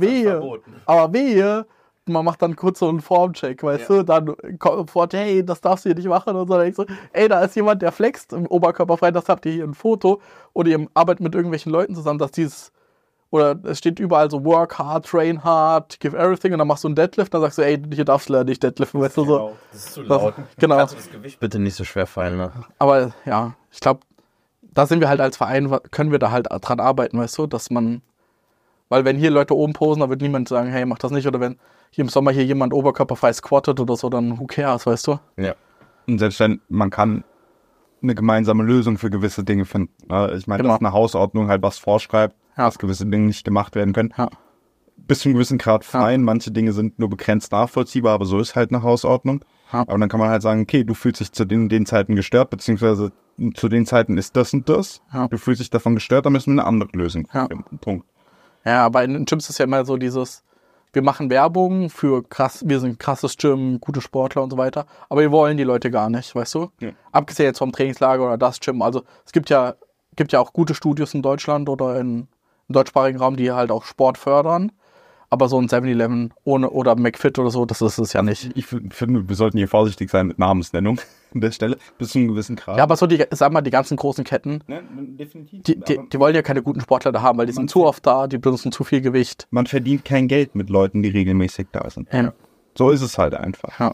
wehe, man macht dann kurz so einen Formcheck, weißt du? Dann kommt, hey, das darfst du hier nicht machen und so. Dann ich so, ey, da ist jemand, der flext im Oberkörperfrei, das habt ihr hier ein Foto. Oder ihr arbeitet mit irgendwelchen Leuten zusammen, dass oder es steht überall so work hard, train hard, give everything und dann machst du einen Deadlift, dann sagst du, ey, hier darfst du leider nicht deadliften, weißt du, so. Das ist zu laut. Genau. Kannst du das Gewicht bitte nicht so schwer fallen, ne? Aber ja, ich glaube, da sind wir halt als Verein, können wir da halt dran arbeiten, weißt du, dass man, weil wenn hier Leute oben posen, dann wird niemand sagen, hey, mach das nicht, oder wenn hier im Sommer hier jemand oberkörperfrei squattet oder so, dann who cares, weißt du? Ja. Und selbst wenn, man kann eine gemeinsame Lösung für gewisse Dinge finden. Ich meine, dass eine Hausordnung halt was vorschreibt, dass gewisse Dinge nicht gemacht werden können. Ja. Bis zu einem gewissen Grad fein. Manche Dinge sind nur begrenzt nachvollziehbar, aber so ist halt eine Hausordnung. Ja. Aber dann kann man halt sagen, okay, du fühlst dich zu den Zeiten gestört, beziehungsweise zu den Zeiten ist das und das. Ja. Du fühlst dich davon gestört, dann müssen wir eine andere Lösung finden. Punkt. Ja, aber in den Gyms ist ja immer so dieses, wir machen Werbung für wir sind krasses Gym, gute Sportler und so weiter, aber wir wollen die Leute gar nicht, weißt du? Ja. Abgesehen jetzt vom Trainingslager oder das Gym, also es gibt ja auch gute Studios in Deutschland oder im deutschsprachigen Raum, die halt auch Sport fördern, aber so ein 7-Eleven oder McFit oder so, das ist es ja nicht. Ich finde, wir sollten hier vorsichtig sein mit Namensnennung an der Stelle, bis zu einem gewissen Grad. Ja, aber so die ganzen großen Ketten, definitiv. Die wollen ja keine guten Sportler da haben, weil die sind zu oft da, die benutzen zu viel Gewicht. Man verdient kein Geld mit Leuten, die regelmäßig da sind. Ja. So ist es halt einfach. Ja.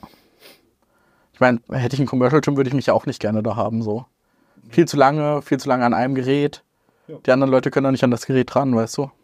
Ich meine, hätte ich ein Commercial Gym, würde ich mich ja auch nicht gerne da haben, so. Viel zu lange an einem Gerät. Ja. Die anderen Leute können doch nicht an das Gerät ran, weißt du?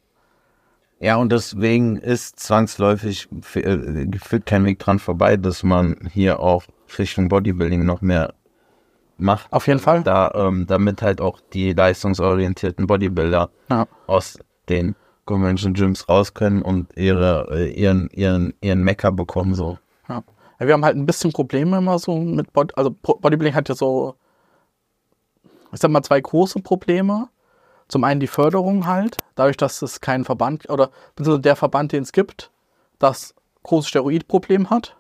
Ja, und deswegen ist zwangsläufig gefühlt kein Weg dran vorbei, dass man hier auch Richtung Bodybuilding noch mehr macht. Auf jeden Fall. Damit halt auch die leistungsorientierten Bodybuilder aus den Convention Gyms raus können und ihren Mecker bekommen, so. Ja. Ja, wir haben halt ein bisschen Probleme immer so mit Bodybuilding hat ja so, ich sag mal, 2 große Probleme. Zum einen die Förderung halt, dadurch, dass es keinen Verband, oder beziehungsweise der Verband, den es gibt, das große Steroidproblem hat.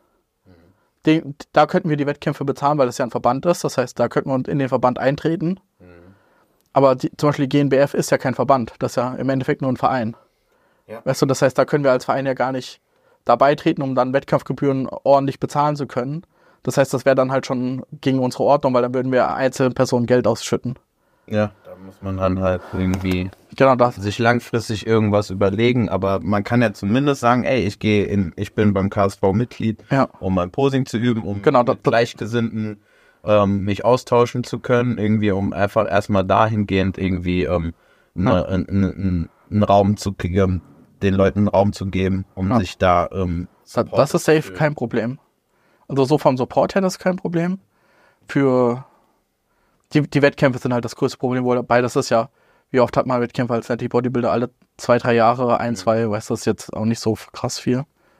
Da könnten wir die Wettkämpfe bezahlen, weil es ja ein Verband ist. Das heißt, da könnten wir in den Verband eintreten. Aber zum Beispiel die GNBF ist ja kein Verband. Das ist ja im Endeffekt nur ein Verein. Ja. Weißt du, das heißt, da können wir als Verein ja gar nicht da beitreten, um dann Wettkampfgebühren ordentlich bezahlen zu können. Das heißt, das wäre dann halt schon gegen unsere Ordnung, weil dann würden wir einzelnen Personen Geld ausschütten. Ja, da muss man dann halt irgendwie sich langfristig irgendwas überlegen, aber man kann ja zumindest sagen, ey, ich bin beim KSV Mitglied, um mein Posing zu üben, um mit Gleichgesinnten mich austauschen zu können, irgendwie, um einfach erstmal dahingehend irgendwie einen Raum zu geben, den Leuten einen Raum zu geben, um sich da das ist safe kein Problem. Also so vom Support her, das ist kein Problem. Für die Wettkämpfe sind halt das größte Problem, wobei das ist ja, wie oft hat man Wettkämpfe als Athletic Bodybuilder, alle 2-3 Jahre, 1-2, weißt du, das ist jetzt auch nicht so krass viel.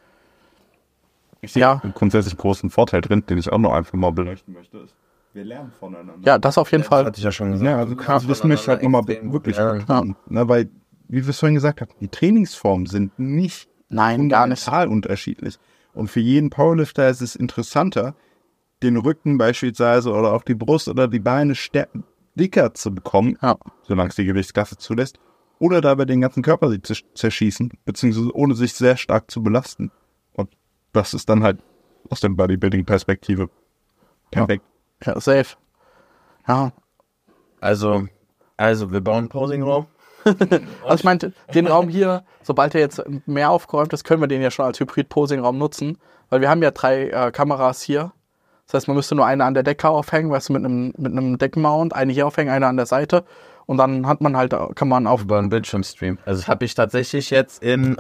Ich sehe einen grundsätzlich großen Vorteil drin, den ich auch noch einfach mal beleuchten möchte, ist, wir lernen voneinander. Ja, das auf jeden Fall. Das hatte ich ja schon gesagt. Ja, also das möchte ich halt nochmal wirklich betonen, ne, weil, wie wir es vorhin gesagt haben, die Trainingsformen sind nicht fundamental unterschiedlich. Und für jeden Powerlifter ist es interessanter, den Rücken beispielsweise oder auch die Brust oder die Beine dicker zu bekommen, solange es die Gewichtsklasse zulässt, oder dabei den ganzen Körper zu zerschießen, beziehungsweise ohne sich sehr stark zu belasten. Und das ist dann halt aus der Bodybuilding-Perspektive perfekt. Ja, safe. Ja. Also wir bauen einen Posing-Raum. Also ich meinte, den Raum hier, sobald er jetzt mehr aufgeräumt ist, können wir den ja schon als Hybrid-Posing-Raum nutzen, weil wir haben ja 3 Kameras hier. Das heißt, man müsste nur eine an der Decke aufhängen, weißt du, mit einem Deckenmount, eine hier aufhängen, eine an der Seite und dann hat man halt, kann man über einen Bildschirmstream. Also das habe ich tatsächlich jetzt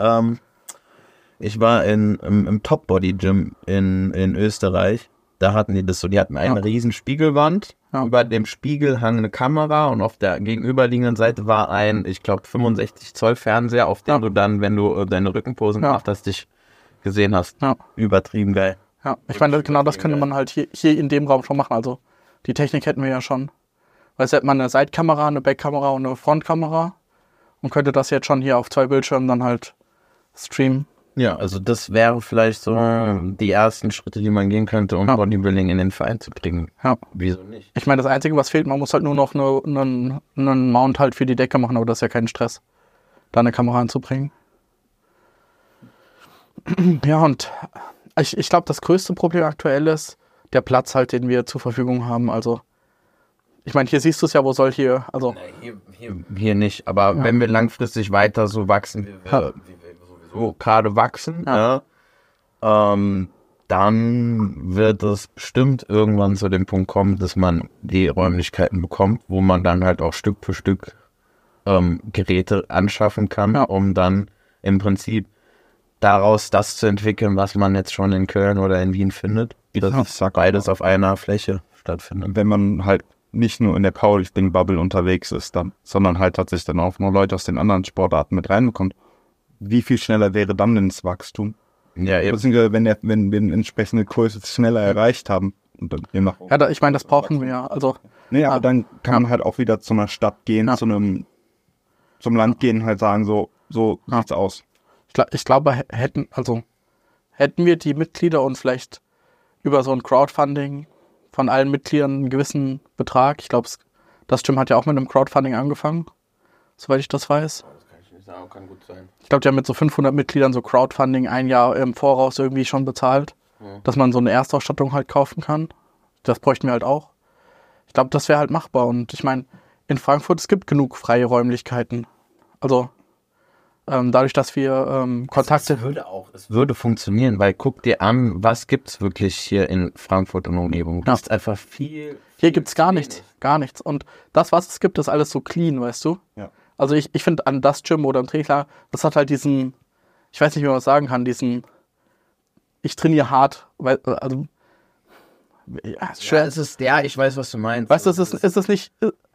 ich war im Top Body Gym in Österreich. Da hatten die das so, die hatten eine riesen Spiegelwand, über dem Spiegel hang eine Kamera und auf der gegenüberliegenden Seite war ein, ich glaube, 65 Zoll Fernseher, auf dem du dann, wenn du deine Rückenposen gemacht hast, dich gesehen hast. Ja. Übertrieben geil. Ja, ich meine, genau das könnte man halt hier in dem Raum schon machen. Also die Technik hätten wir ja schon. Weißt du, hätte man eine Seitkamera, eine Backkamera und eine Frontkamera und könnte das jetzt schon hier auf 2 Bildschirmen dann halt streamen. Ja, also das wäre vielleicht so die ersten Schritte, die man gehen könnte, um Bodybuilding in den Verein zu bringen. Ja. Wieso nicht? Ich meine, das Einzige, was fehlt, man muss halt nur noch einen Mount halt für die Decke machen, aber das ist ja kein Stress, da eine Kamera anzubringen. Ja, und ich glaube, das größte Problem aktuell ist der Platz halt, den wir zur Verfügung haben. Also, ich meine, hier siehst du es ja, wo soll hier, also... Hier nicht, aber wenn wir langfristig weiter so wachsen, wie wir sowieso gerade wachsen, dann wird es bestimmt irgendwann zu dem Punkt kommen, dass man die Räumlichkeiten bekommt, wo man dann halt auch Stück für Stück Geräte anschaffen kann, um dann im Prinzip daraus das zu entwickeln, was man jetzt schon in Köln oder in Wien findet. Das beides auf einer Fläche stattfindet. Wenn man halt nicht nur in der Powerlifting-Bubble unterwegs ist, sondern halt tatsächlich dann auch noch Leute aus den anderen Sportarten mit reinbekommt, wie viel schneller wäre dann denn das Wachstum? Ja, eben. Beziehungsweise wenn wir eine entsprechende Größe schneller erreicht haben. Und dann ich meine, das brauchen wir ja. Also, aber dann kann man halt auch wieder zu einer Stadt gehen, zum Land gehen, halt sagen, so sieht's aus. Ich glaube, hätten wir die Mitglieder und vielleicht über so ein Crowdfunding von allen Mitgliedern einen gewissen Betrag, ich glaube, das Gym hat ja auch mit einem Crowdfunding angefangen, soweit ich das weiß. Das kann ich nicht sagen, kann gut sein. Ich glaube, die haben mit so 500 Mitgliedern so Crowdfunding ein Jahr im Voraus irgendwie schon bezahlt, dass man so eine Erstausstattung halt kaufen kann. Das bräuchten wir halt auch. Ich glaube, das wäre halt machbar. Und ich meine, in Frankfurt, es gibt genug freie Räumlichkeiten. Also dadurch, dass wir Kontakte... Es würde funktionieren, weil guck dir an, was gibt's wirklich hier in Frankfurt und Umgebung. Das ist einfach viel... Hier gibt's gar nichts. Und das, was es gibt, ist alles so clean, weißt du? Ja. Also ich finde an das Gym oder im Trainingslager, das hat halt diesen, ich weiß nicht, wie man das sagen kann, diesen, ich trainiere hart, weil, also, ja, ist schwer. Ich weiß, was du meinst. Weißt du, ist es nicht,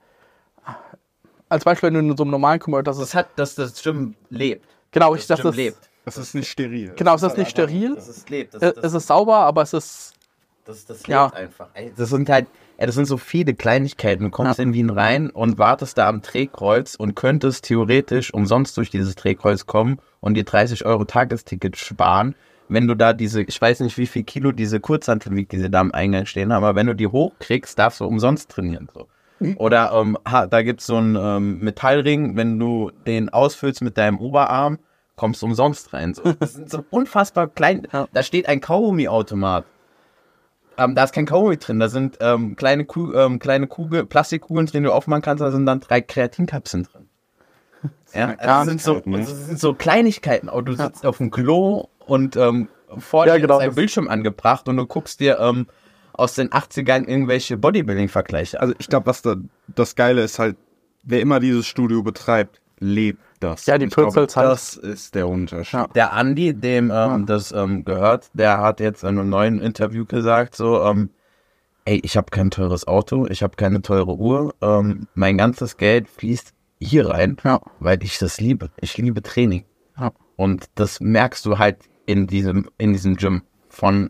als Beispiel, wenn du in so einem normalen Commercial, dass das Gym lebt. Genau, das Gym lebt. Das ist nicht steril. Genau, es ist nicht steril. Es lebt. Es ist sauber, aber es ist... Das lebt einfach. Das sind so viele Kleinigkeiten. Du kommst in Wien rein und wartest da am Drehkreuz und könntest theoretisch umsonst durch dieses Drehkreuz kommen und dir 30 € Tagesticket sparen, wenn du da ich weiß nicht, wie viel Kilo diese Kurzhanteln wiegt, diese da am Eingang stehen haben, aber wenn du die hochkriegst, darfst du umsonst trainieren. So. Oder da gibt es so einen Metallring, wenn du den ausfüllst mit deinem Oberarm, kommst du umsonst rein. So. Das sind so unfassbar klein. Da steht ein Kaugummi-Automat. Da ist kein Kaugummi drin, da sind kleine Plastikkugeln drin, die du aufmachen kannst, da sind dann 3 Kreatinkapseln drin. Ja, das sind so Kleinigkeiten. Aber du sitzt auf dem Klo und vor dir ist ein Bildschirm angebracht und du guckst dir aus den 80ern irgendwelche Bodybuilding-Vergleiche. Also ich glaube, was das Geile ist halt, wer immer dieses Studio betreibt, lebt das. Ja, die Purples halt. Das ist der Unterschied. Ja. Der Andi, dem das gehört, der hat jetzt in einem neuen Interview gesagt, so, ich habe kein teures Auto, ich habe keine teure Uhr, mein ganzes Geld fließt hier rein, weil ich das liebe. Ich liebe Training. Ja. Und das merkst du halt in diesem Gym von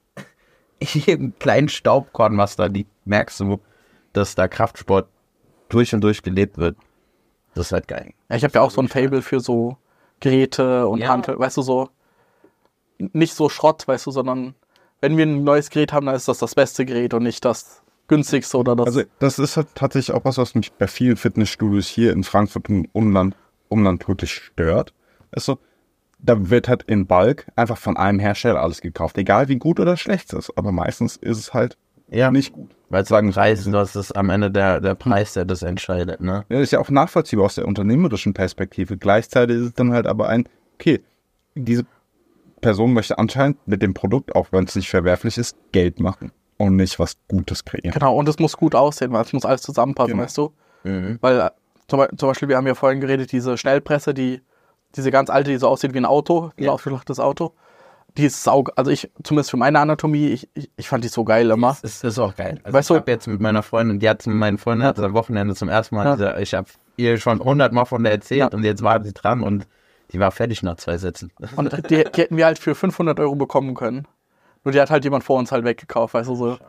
jedem kleinen Staubkorn, was da liegt, merkst du, dass da Kraftsport durch und durch gelebt wird. Das ist halt geil. Ja, ich habe ja auch so ein Faible für so Geräte und Hantel, weißt du, so nicht so Schrott, weißt du, sondern wenn wir ein neues Gerät haben, dann ist das beste Gerät und nicht das günstigste oder das. Also das ist halt tatsächlich auch was mich bei vielen Fitnessstudios hier in Frankfurt und Umland wirklich stört. Also da wird halt in Bulk einfach von einem Hersteller alles gekauft, egal wie gut oder schlecht es ist. Aber meistens ist es halt nicht gut. Weil es sagen Preis, das ist am Ende der Preis, der das entscheidet, ne? Ja, das ist ja auch nachvollziehbar aus der unternehmerischen Perspektive. Gleichzeitig ist es dann halt aber diese Person möchte anscheinend mit dem Produkt, auch wenn es nicht verwerflich ist, Geld machen und nicht was Gutes kreieren. Genau, und es muss gut aussehen, weil es muss alles zusammenpassen, weißt du? Mhm. Weil zum Beispiel, wir haben ja vorhin geredet, diese Schnellpresse, diese ganz alte, die so aussieht wie ein Auto, ein aufgeschlachtes Auto, die ist also zumindest für meine Anatomie, ich fand die so geil immer. Das ist auch geil. Also weißt ich habe jetzt mit meiner Freundin, hat am Wochenende zum ersten Mal, ich habe ihr schon 100 Mal von der erzählt und jetzt war sie dran und die war fertig nach 2 Sätzen. Und die hätten wir halt für 500 € bekommen können. Nur die hat halt jemand vor uns halt weggekauft, weißt du so.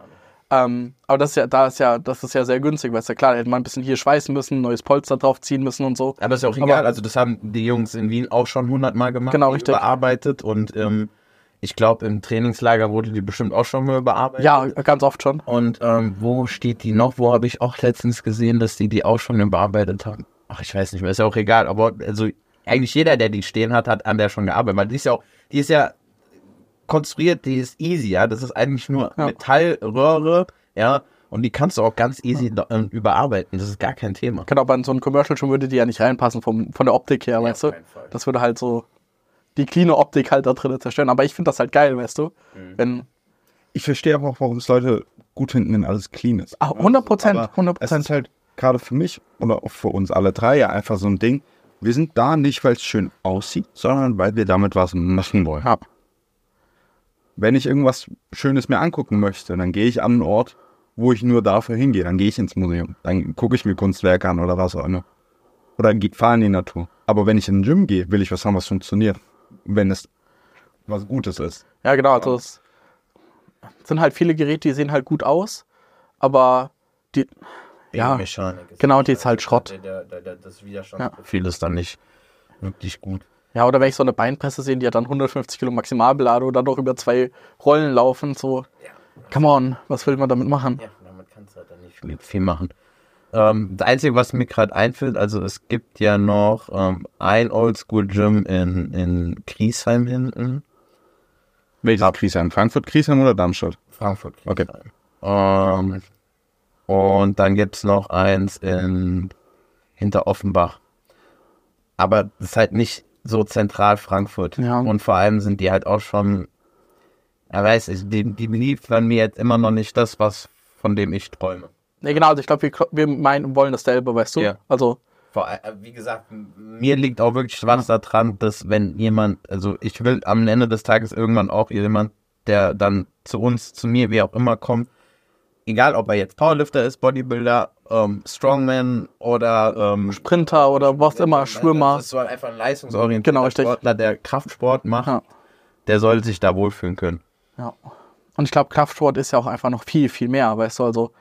Aber das ist ja sehr günstig, weil es ja klar, da hätte man ein bisschen hier schweißen müssen, neues Polster draufziehen müssen und so. Aber ist ja auch egal, also das haben die Jungs in Wien auch schon 100-mal gemacht. Genau, richtig. Überarbeitet und ich glaube, im Trainingslager wurde die bestimmt auch schon mal überarbeitet. Ja, ganz oft schon. Und wo steht die noch? Wo habe ich auch letztens gesehen, dass die auch schon überarbeitet haben? Ach, ich weiß nicht mehr, ist ja auch egal. Aber also eigentlich jeder, der die stehen hat, hat an der schon gearbeitet. Weil die ist ja konstruiert, die ist easy, ja. Das ist eigentlich nur Metallröhre, ja. Und die kannst du auch ganz easy überarbeiten. Das ist gar kein Thema. Genau, aber in so ein Commercial schon würde die ja nicht reinpassen von der Optik her, weißt du? Das würde halt so die cleane Optik halt da drin zerstören. Aber ich finde das halt geil, weißt du? Ich verstehe aber auch, warum es Leute gut finden, wenn alles clean ist. 100%, 100%. Es ist halt gerade für mich oder auch für uns alle drei ja einfach so ein Ding. Wir sind da nicht, weil es schön aussieht, sondern weil wir damit was machen wollen. Ja. Wenn ich irgendwas Schönes mir angucken möchte, dann gehe ich an einen Ort, wo ich nur dafür hingehe. Dann gehe ich ins Museum. Dann gucke ich mir Kunstwerke an oder was auch immer. Oder fahre in die Natur. Aber wenn ich in den Gym gehe, will ich was haben, was funktioniert. Wenn es was Gutes ist. Ja, genau. Also es sind halt viele Geräte, die sehen halt gut aus, aber die... Ja, genau, die ist halt Schrott. Das Widerstandsprofil ist dann nicht wirklich gut. Ja, oder wenn ich so eine Beinpresse sehe, die hat dann 150 Kilo Maximalbeladung und dann noch über 2 Rollen laufen, so, come on, was will man damit machen? Ja, damit kannst du halt dann nicht viel machen. Das Einzige, was mir gerade einfällt, also es gibt ja noch ein Oldschool-Gym in Griesheim hinten. Welches Griesheim? Frankfurt, Griesheim oder Darmstadt? Frankfurt, Griesheim. Okay. Und dann gibt es noch eins hinter Offenbach. Aber das ist halt nicht so zentral Frankfurt. Ja. Und vor allem sind die halt auch schon, die liefern mir jetzt immer noch nicht das, von dem ich träume. Ne, genau, also ich glaube, wir wollen dasselbe, weißt du? Ja. Also, wie gesagt, mir liegt auch wirklich was daran, dass wenn jemand, also ich will am Ende des Tages irgendwann auch jemand, der dann zu mir, wie auch immer kommt, egal ob er jetzt Powerlifter ist, Bodybuilder, Strongman oder Sprinter oder was immer, Schwimmer. Das ist so einfach ein leistungsorientierter Sportler, der Kraftsport macht, der soll sich da wohlfühlen können. Ja. Und ich glaube, Kraftsport ist ja auch einfach noch viel, viel mehr, weißt du, also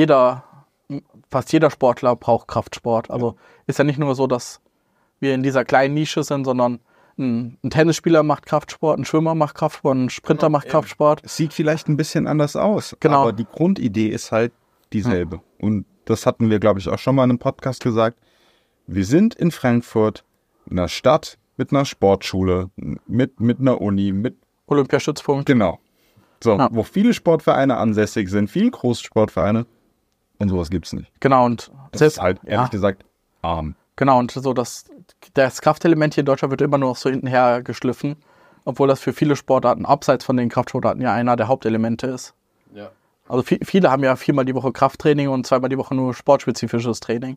fast jeder Sportler braucht Kraftsport. Also ist ja nicht nur so, dass wir in dieser kleinen Nische sind, sondern ein Tennisspieler macht Kraftsport, ein Schwimmer macht Kraftsport, ein Sprinter macht Kraftsport. Es sieht vielleicht ein bisschen anders aus, genau. Aber die Grundidee ist halt dieselbe. Und das hatten wir, glaube ich, auch schon mal in einem Podcast gesagt. Wir sind in Frankfurt, in einer Stadt mit einer Sportschule, mit einer Uni, mit Olympiastützpunkt. Genau. So, wo viele Sportvereine ansässig sind, viele Großsportvereine. Und sowas gibt es nicht. Genau, und das ist halt, ehrlich gesagt, arm. Genau, und so das Kraftelement hier in Deutschland wird immer nur noch so hintenher geschliffen, obwohl das für viele Sportarten, abseits von den Kraftsportarten, ja einer der Hauptelemente ist. Ja. Also viele haben ja 4-mal die Woche Krafttraining und 2-mal die Woche nur sportspezifisches Training.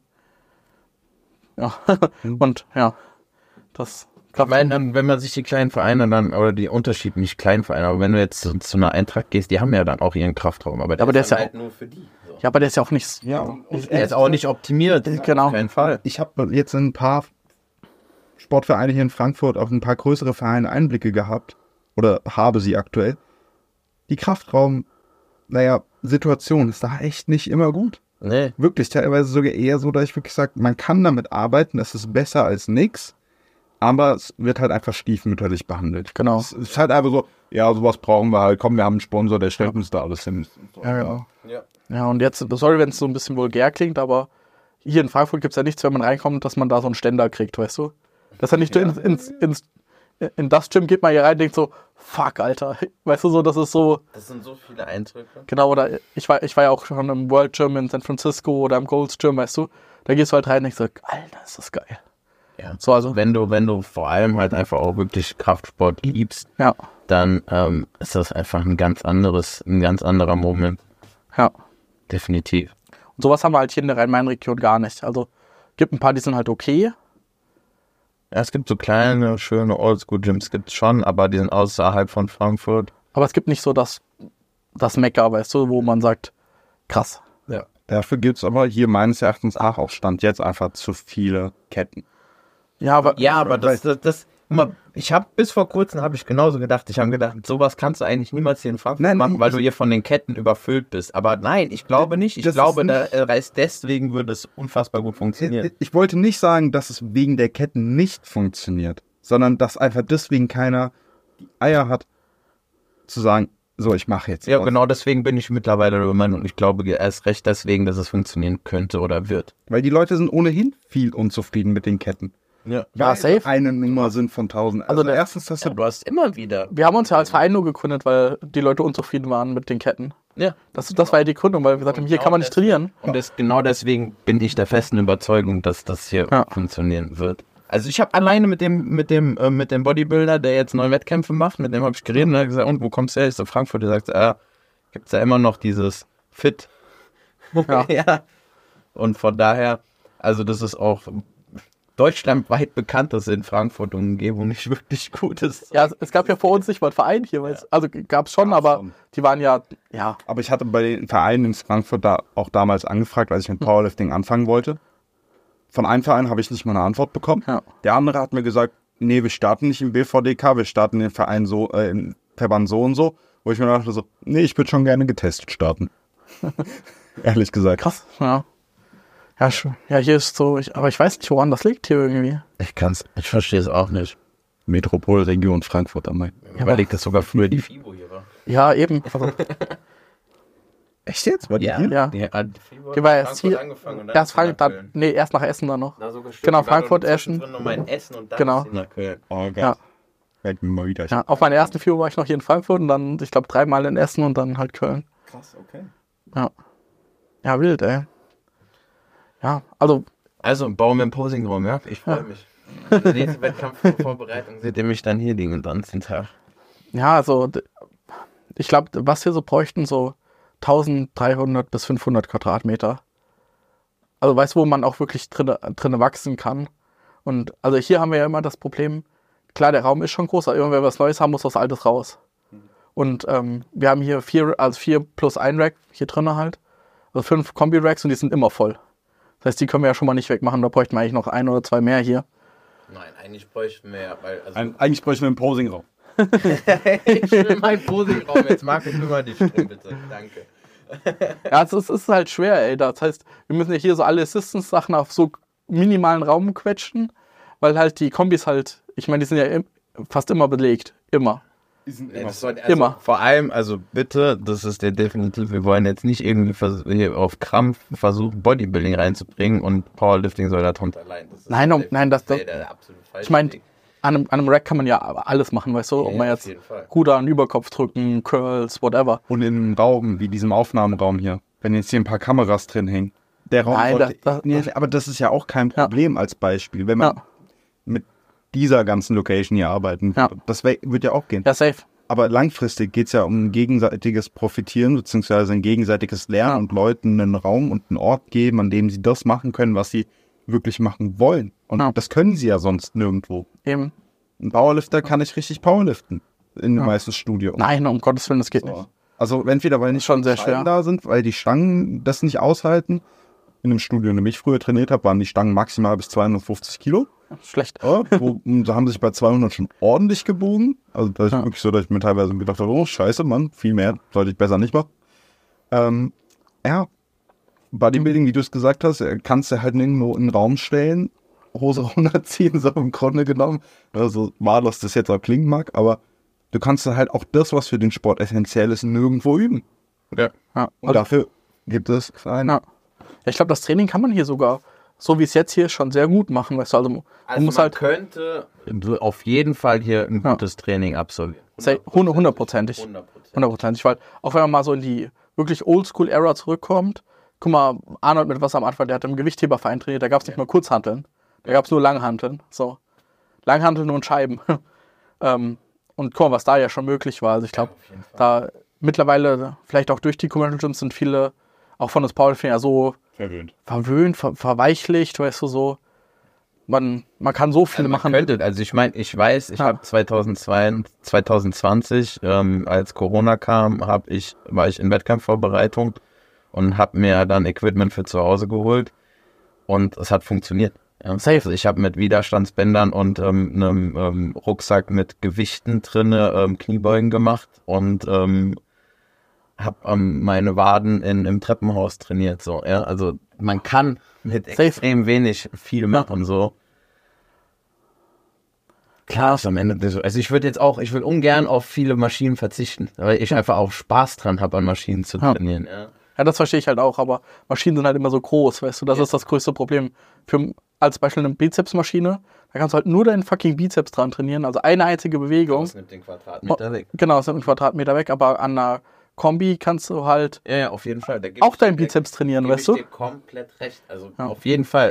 Ja, und ja, das... Ich meine, wenn man sich die kleinen Vereine dann, oder die Unterschied, nicht kleinen Vereine, aber wenn du jetzt zu einer Eintracht gehst, die haben ja dann auch ihren Kraftraum, aber der ist ja halt nur für die. So. Ja, aber der ist ja auch nicht... Ja, der ist auch nicht optimiert. Genau. Auf keinen Fall. Ich habe jetzt in ein paar Sportvereine hier in Frankfurt, auf ein paar größere Vereine Einblicke gehabt, oder habe sie aktuell. Die Situation ist da echt nicht immer gut. Nee. Wirklich, teilweise sogar eher so, dass ich wirklich sage, man kann damit arbeiten, das ist besser als nix. Aber es wird halt einfach stiefmütterlich behandelt. Genau. Es ist halt einfach so, ja, sowas brauchen wir halt. Komm, wir haben einen Sponsor, der stellt uns da alles hin. Ja, genau. Ja, und jetzt, sorry, wenn es so ein bisschen vulgär klingt, aber hier in Frankfurt gibt es ja nichts, wenn man reinkommt, dass man da so einen Ständer kriegt, weißt du? Dass er nicht in das Gym geht man hier rein und denkt so, fuck, Alter. Weißt du, so, das ist so... Das sind so viele Eindrücke. Genau, oder ich war ja auch schon im World Gym in San Francisco oder im Gold's Gym, weißt du? Da gehst du halt rein und denkst so, Alter, ist das geil. Ja, so, also wenn du vor allem halt einfach auch wirklich Kraftsport liebst, dann ist das einfach ein ganz anderer Moment. Ja. Definitiv. Und sowas haben wir halt hier in der Rhein-Main-Region gar nicht. Also gibt ein paar, die sind halt okay. Ja, es gibt so kleine, schöne Oldschool-Gyms, gibt's schon, aber die sind außerhalb von Frankfurt. Aber es gibt nicht so das Mekka, weißt du, wo man sagt, krass. Ja. Dafür gibt's aber hier meines Erachtens auch Stand jetzt einfach zu viele Ketten. Ja, aber das Ich habe bis vor kurzem genauso gedacht. Ich habe gedacht, sowas kannst du eigentlich niemals hier in Frankfurt machen, weil du hier von den Ketten überfüllt bist. Aber nein, ich glaube nicht. Ich glaube, deswegen würde es unfassbar gut funktionieren. Ich wollte nicht sagen, dass es wegen der Ketten nicht funktioniert, sondern dass einfach deswegen keiner die Eier hat, zu sagen, so, ich mache jetzt. Ja, genau deswegen bin ich mittlerweile der Meinung, und ich glaube erst recht deswegen, dass es funktionieren könnte oder wird. Weil die Leute sind ohnehin viel unzufrieden mit den Ketten. Ja, safe. Eine Nummer sind von 1000. Also erstens, du hast immer wieder. Wir haben uns ja als Verein nur gegründet, weil die Leute unzufrieden waren mit den Ketten. Ja. Das war ja die Gründung, weil wir gesagt haben, hier kann man nicht trainieren. Und genau deswegen bin ich der festen Überzeugung, dass das hier funktionieren wird. Also ich habe alleine mit dem Bodybuilder, der jetzt neue Wettkämpfe macht, mit dem habe ich geredet und er hat gesagt, und wo kommst du her? Ich so, Frankfurt. Er sagt, gibt's ja immer noch dieses Fit. Ja. Und von daher, also das ist auch deutschlandweit bekannt, dass in Frankfurt und Umgebung nicht wirklich gut ist. Ja, es gab ja vor uns nicht mal einen Verein hier, also gab es schon, aber die waren ja. Aber ich hatte bei den Vereinen in Frankfurt auch damals angefragt, als ich mit Powerlifting anfangen wollte. Von einem Verein habe ich nicht mal eine Antwort bekommen. Ja. Der andere hat mir gesagt, nee, wir starten nicht im BVDK, wir starten den Verein so, im Verband so und so. Wo ich mir dachte so, nee, ich würde schon gerne getestet starten. Ehrlich gesagt. Krass, ja. Ja, hier ist so, aber ich weiß nicht, woran das liegt hier irgendwie. Ich verstehe es auch nicht. Metropolregion Frankfurt am Main. Weil liegt das sogar früher die FIBO hier war. Ja, eben. Also, echt jetzt? War die hier? Ja. Die war erst hier. Erst Frankfurt, erst nach Essen dann noch. Genau, Frankfurt, Essen. Essen und dann genau. nach Köln. Oh, geil. Ja. Mal wieder. Ja, auf meiner ersten FIBO war ich noch hier in Frankfurt und dann, ich glaube, 3 Mal in Essen und dann halt Köln. Krass, okay. Ja. Ja, wild, ey. Ja, also bauen wir einen Posingraum, ja? Ich freue mich. Die nächste Wettkampfvorbereitung seht ihr mich dann hier liegen und dann den Tag. Ja, also ich glaube, was wir so bräuchten, so 1300 bis 500 Quadratmeter. Also weißt du, wo man auch wirklich drinne wachsen kann. Und also hier haben wir ja immer das Problem, klar, der Raum ist schon groß, aber immer wenn wir was Neues haben, muss was Altes raus. Und wir haben hier 4 plus 1 Rack hier drin halt. Also 5 Kombi-Racks und die sind immer voll. Das heißt, die können wir ja schon mal nicht wegmachen, da bräuchten wir eigentlich noch 1 oder 2 mehr hier. Nein, eigentlich bräuchten wir ja, weil... Eigentlich bräuchten wir einen Posingraum. Ich will meinen Posingraum, jetzt Markus, kümmere dich drum, bitte, danke. Ja, es ist halt schwer, ey. Das heißt, wir müssen ja hier so alle Assistance-Sachen auf so minimalen Raum quetschen, weil halt die Kombis halt, ich meine, die sind ja fast immer belegt, immer. Immer. Vor allem, also bitte, das ist der definitiv, wir wollen jetzt nicht irgendwie auf Krampf versuchen, Bodybuilding reinzubringen und Powerlifting soll darunter leiden. Nein, das der absolut falsche ich meine, an einem Rack kann man ja alles machen, weißt du, ob man jetzt Ruder an Überkopf drücken, Curls, whatever. Und in einem Raum, wie diesem Aufnahmeraum hier, wenn jetzt hier ein paar Kameras drin hängen, der Raum aber das ist ja auch kein Problem als Beispiel, wenn man mit dieser ganzen Location hier arbeiten. Ja. Das wird ja auch gehen. Ja, safe. Aber langfristig geht es ja um ein gegenseitiges Profitieren, beziehungsweise ein gegenseitiges Lernen und Leuten einen Raum und einen Ort geben, an dem sie das machen können, was sie wirklich machen wollen. Und das können sie ja sonst nirgendwo. Eben. Ein Powerlifter kann nicht richtig powerliften in dem meisten Studio. Nein, um Gottes Willen, das geht nicht. Also entweder weil nicht schon sehr schwer da sind, weil die Stangen das nicht aushalten. In dem Studio, in dem ich früher trainiert habe, waren die Stangen maximal bis 250 Kilo. Schlecht. Ja, da haben sie sich bei 200 schon ordentlich gebogen. Also das ist wirklich so, dass ich mir teilweise gedacht habe, oh scheiße, Mann, viel mehr sollte ich besser nicht machen. Bodybuilding, wie du es gesagt hast, kannst du halt irgendwo in den Raum stellen, Hose runterziehen, so im Grunde genommen. Also wahllos das jetzt auch klingen mag, aber du kannst halt auch das, was für den Sport essentiell ist, nirgendwo üben. Ja. Und dafür gibt es einen. Ja, ich glaube, das Training kann man hier sogar, so wie es jetzt hier ist, schon sehr gut machen. Weißt du, also man könnte auf jeden Fall hier ein gutes Training absolvieren. 100%ig. 100%ig, weil auch wenn man mal so in die wirklich Oldschool-Era zurückkommt, guck mal, Arnold mit was am Anfang, der hat im Gewichtheberverein trainiert, da gab es nicht mal Kurzhanteln, da gab es nur Langhanteln. So. Langhanteln und Scheiben. Und guck mal, was da ja schon möglich war. Also ich glaube, da mittlerweile, vielleicht auch durch die Commercial Gyms, sind viele auch von uns Powerlifting ja so verwöhnt, verweichlicht, weißt du, so. Man kann so viel machen. Ich weiß, ich habe 2020, als Corona kam, war ich in Wettkampfvorbereitung und habe mir dann Equipment für zu Hause geholt und es hat funktioniert. Ja. Safe. Also ich habe mit Widerstandsbändern und einem Rucksack mit Gewichten drinne Kniebeugen gemacht und habe meine Waden im Treppenhaus trainiert. So, ja? Also man kann mit extrem wenig viel machen. So. Klar ist am Ende so. Also ich will ungern auf viele Maschinen verzichten, weil ich einfach auch Spaß dran habe, an Maschinen zu trainieren. Ja, das verstehe ich halt auch, aber Maschinen sind halt immer so groß, weißt du, das ist das größte Problem. Als Beispiel eine Bizepsmaschine, da kannst du halt nur deinen fucking Bizeps dran trainieren, also eine einzige Bewegung. Das nimmt den Quadratmeter weg. Genau, das nimmt einen Quadratmeter weg, aber an einer Kombi kannst du halt ja, auf jeden Fall. Auch deinen Bizeps trainieren, weißt du? Ich dir komplett recht. Also auf jeden Fall.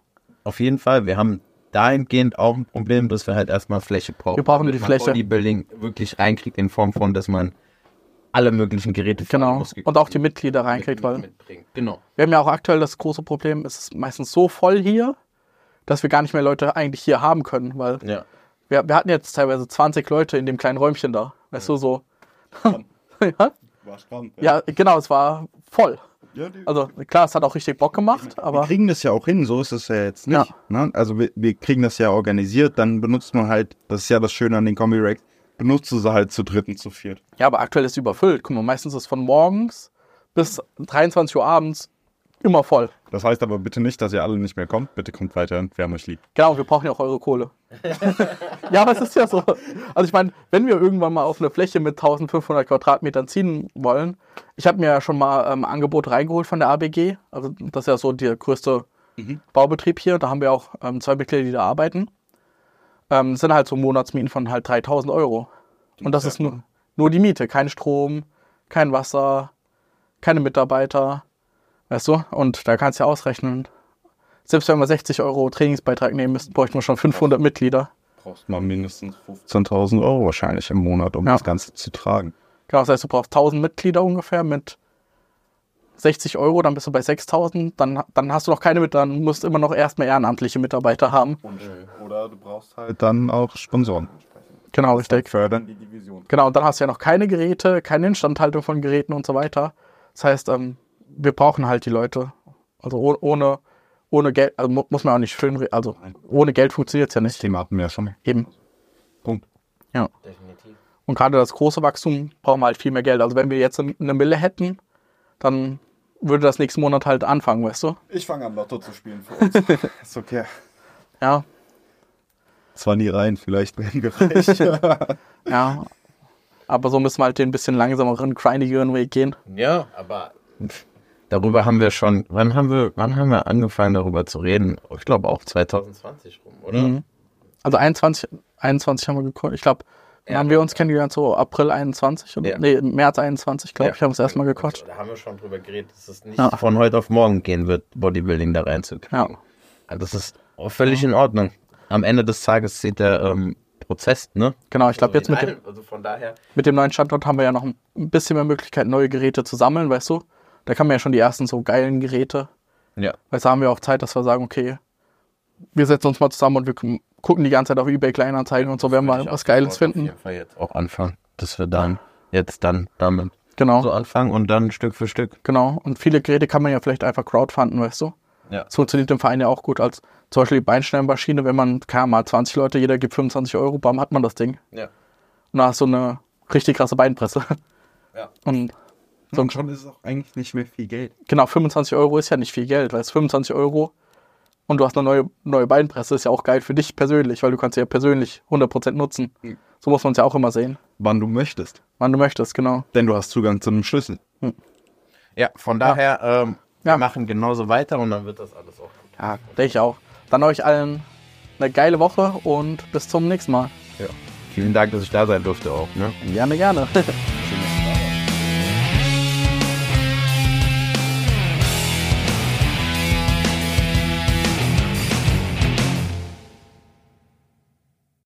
Wir haben dahingehend auch ein Problem, dass wir halt erstmal Fläche brauchen. Wir brauchen die Fläche. Bodybuilding wirklich reinkriegt in Form von, dass man alle möglichen Geräte und auch die Mitglieder reinkriegt, weil genau. Wir haben ja auch aktuell das große Problem, es ist meistens so voll hier, dass wir gar nicht mehr Leute eigentlich hier haben können, weil wir hatten jetzt teilweise 20 Leute in dem kleinen Räumchen da, weißt du, so. Ja? War spannend, ja, genau, es war voll. Ja, also klar, es hat auch richtig Bock gemacht, aber... Wir kriegen das ja auch hin, so ist es ja jetzt nicht. Ja. Ne? Also wir kriegen das ja organisiert, dann benutzt man halt, das ist ja das Schöne an den Kombi-Racks, benutzt du sie halt zu dritt und zu viert. Ja, aber aktuell ist es überfüllt. Guck mal, meistens ist es von morgens bis 23 Uhr abends immer voll. Das heißt aber bitte nicht, dass ihr alle nicht mehr kommt. Bitte kommt weiterhin, wir haben euch lieb. Genau, wir brauchen ja auch eure Kohle. Ja, aber es ist ja so. Also ich meine, wenn wir irgendwann mal auf eine Fläche mit 1500 Quadratmetern ziehen wollen, ich habe mir ja schon mal ein Angebot reingeholt von der ABG. Also das ist ja so der größte Baubetrieb hier. Da haben wir auch 2 Mitglieder, die da arbeiten. Das sind halt so Monatsmieten von halt 3.000 Euro. Und das ist nur die Miete. Kein Strom, kein Wasser, keine Mitarbeiter. Weißt du? Und da kannst du ja ausrechnen. Selbst wenn wir 60 Euro Trainingsbeitrag nehmen müssten, bräuchten wir schon 500 Mitglieder. Brauchst mal mindestens 15.000 Euro wahrscheinlich im Monat, um das Ganze zu tragen. Genau, das heißt, du brauchst 1.000 Mitglieder ungefähr mit 60 Euro, dann bist du bei 6.000, dann hast du noch keine Mitarbeiter, dann musst du immer noch erstmal ehrenamtliche Mitarbeiter haben. Oder du brauchst halt dann auch Sponsoren. Genau, richtig. Fördern die Division. Genau, und dann hast du ja noch keine Geräte, keine Instandhaltung von Geräten und so weiter. Das heißt, wir brauchen halt die Leute. Also ohne Geld, also muss man auch nicht schön, also ohne Geld funktioniert es ja nicht. Das Thema hatten wir ja schon. Eben. Punkt. Ja. Definitiv. Und gerade das große Wachstum brauchen wir halt viel mehr Geld. Also wenn wir jetzt eine Mille hätten, dann würde das nächsten Monat halt anfangen, weißt du? Ich fange an, Lotto zu spielen für uns. Ist okay. Ja. Zwar nie rein, vielleicht werden wir reich. Ja. Aber so müssen wir halt den bisschen langsameren, grindigeren Weg gehen. Ja, aber darüber haben wir schon, wann haben wir angefangen darüber zu reden? Ich glaube auch 2020 rum, oder? Mhm. Also 21 haben wir geguckt. Ich glaube, haben wir uns kennengelernt, so April 21 oder März 21, glaube ich, haben wir es erstmal gequatscht. Da haben wir schon drüber geredet, dass es nicht von heute auf morgen gehen wird, Bodybuilding da reinzukriegen. Ja. Also das ist auch völlig in Ordnung. Am Ende des Tages zählt der Prozess, ne? Genau, ich glaube jetzt mit dem neuen Standort haben wir ja noch ein bisschen mehr Möglichkeit, neue Geräte zu sammeln, weißt du? Da kann man ja schon die ersten so geilen Geräte. Ja. Weil da haben wir auch Zeit, dass wir sagen, okay, wir setzen uns mal zusammen und wir gucken die ganze Zeit auf eBay Kleinanzeigen und so, werden wir was Geiles finden. Auf jeden Fall jetzt auch anfangen, dass wir dann damit so anfangen und dann Stück für Stück. Genau, und viele Geräte kann man ja vielleicht einfach crowdfunden, weißt du? Ja. Das funktioniert im Verein ja auch gut, als zum Beispiel die Beinstellmaschine, wenn man, mal 20 Leute, jeder gibt 25 Euro, bam, hat man das Ding. Ja. Und da hast du eine richtig krasse Beinpresse. Ja. Und schon ist es auch eigentlich nicht mehr viel Geld. Genau, 25 Euro ist ja nicht viel Geld, weil es 25 Euro und du hast eine neue Beinpresse, ist ja auch geil für dich persönlich, weil du kannst sie ja persönlich 100% nutzen. So muss man es ja auch immer sehen. Wann du möchtest. Wann du möchtest, genau. Denn du hast Zugang zu einem Schlüssel. Ja, von daher, wir machen genauso weiter und dann wird das alles auch gut. Ja, denke ich auch. Dann euch allen eine geile Woche und bis zum nächsten Mal. Ja. Vielen Dank, dass ich da sein durfte auch. Ne? Gerne, gerne.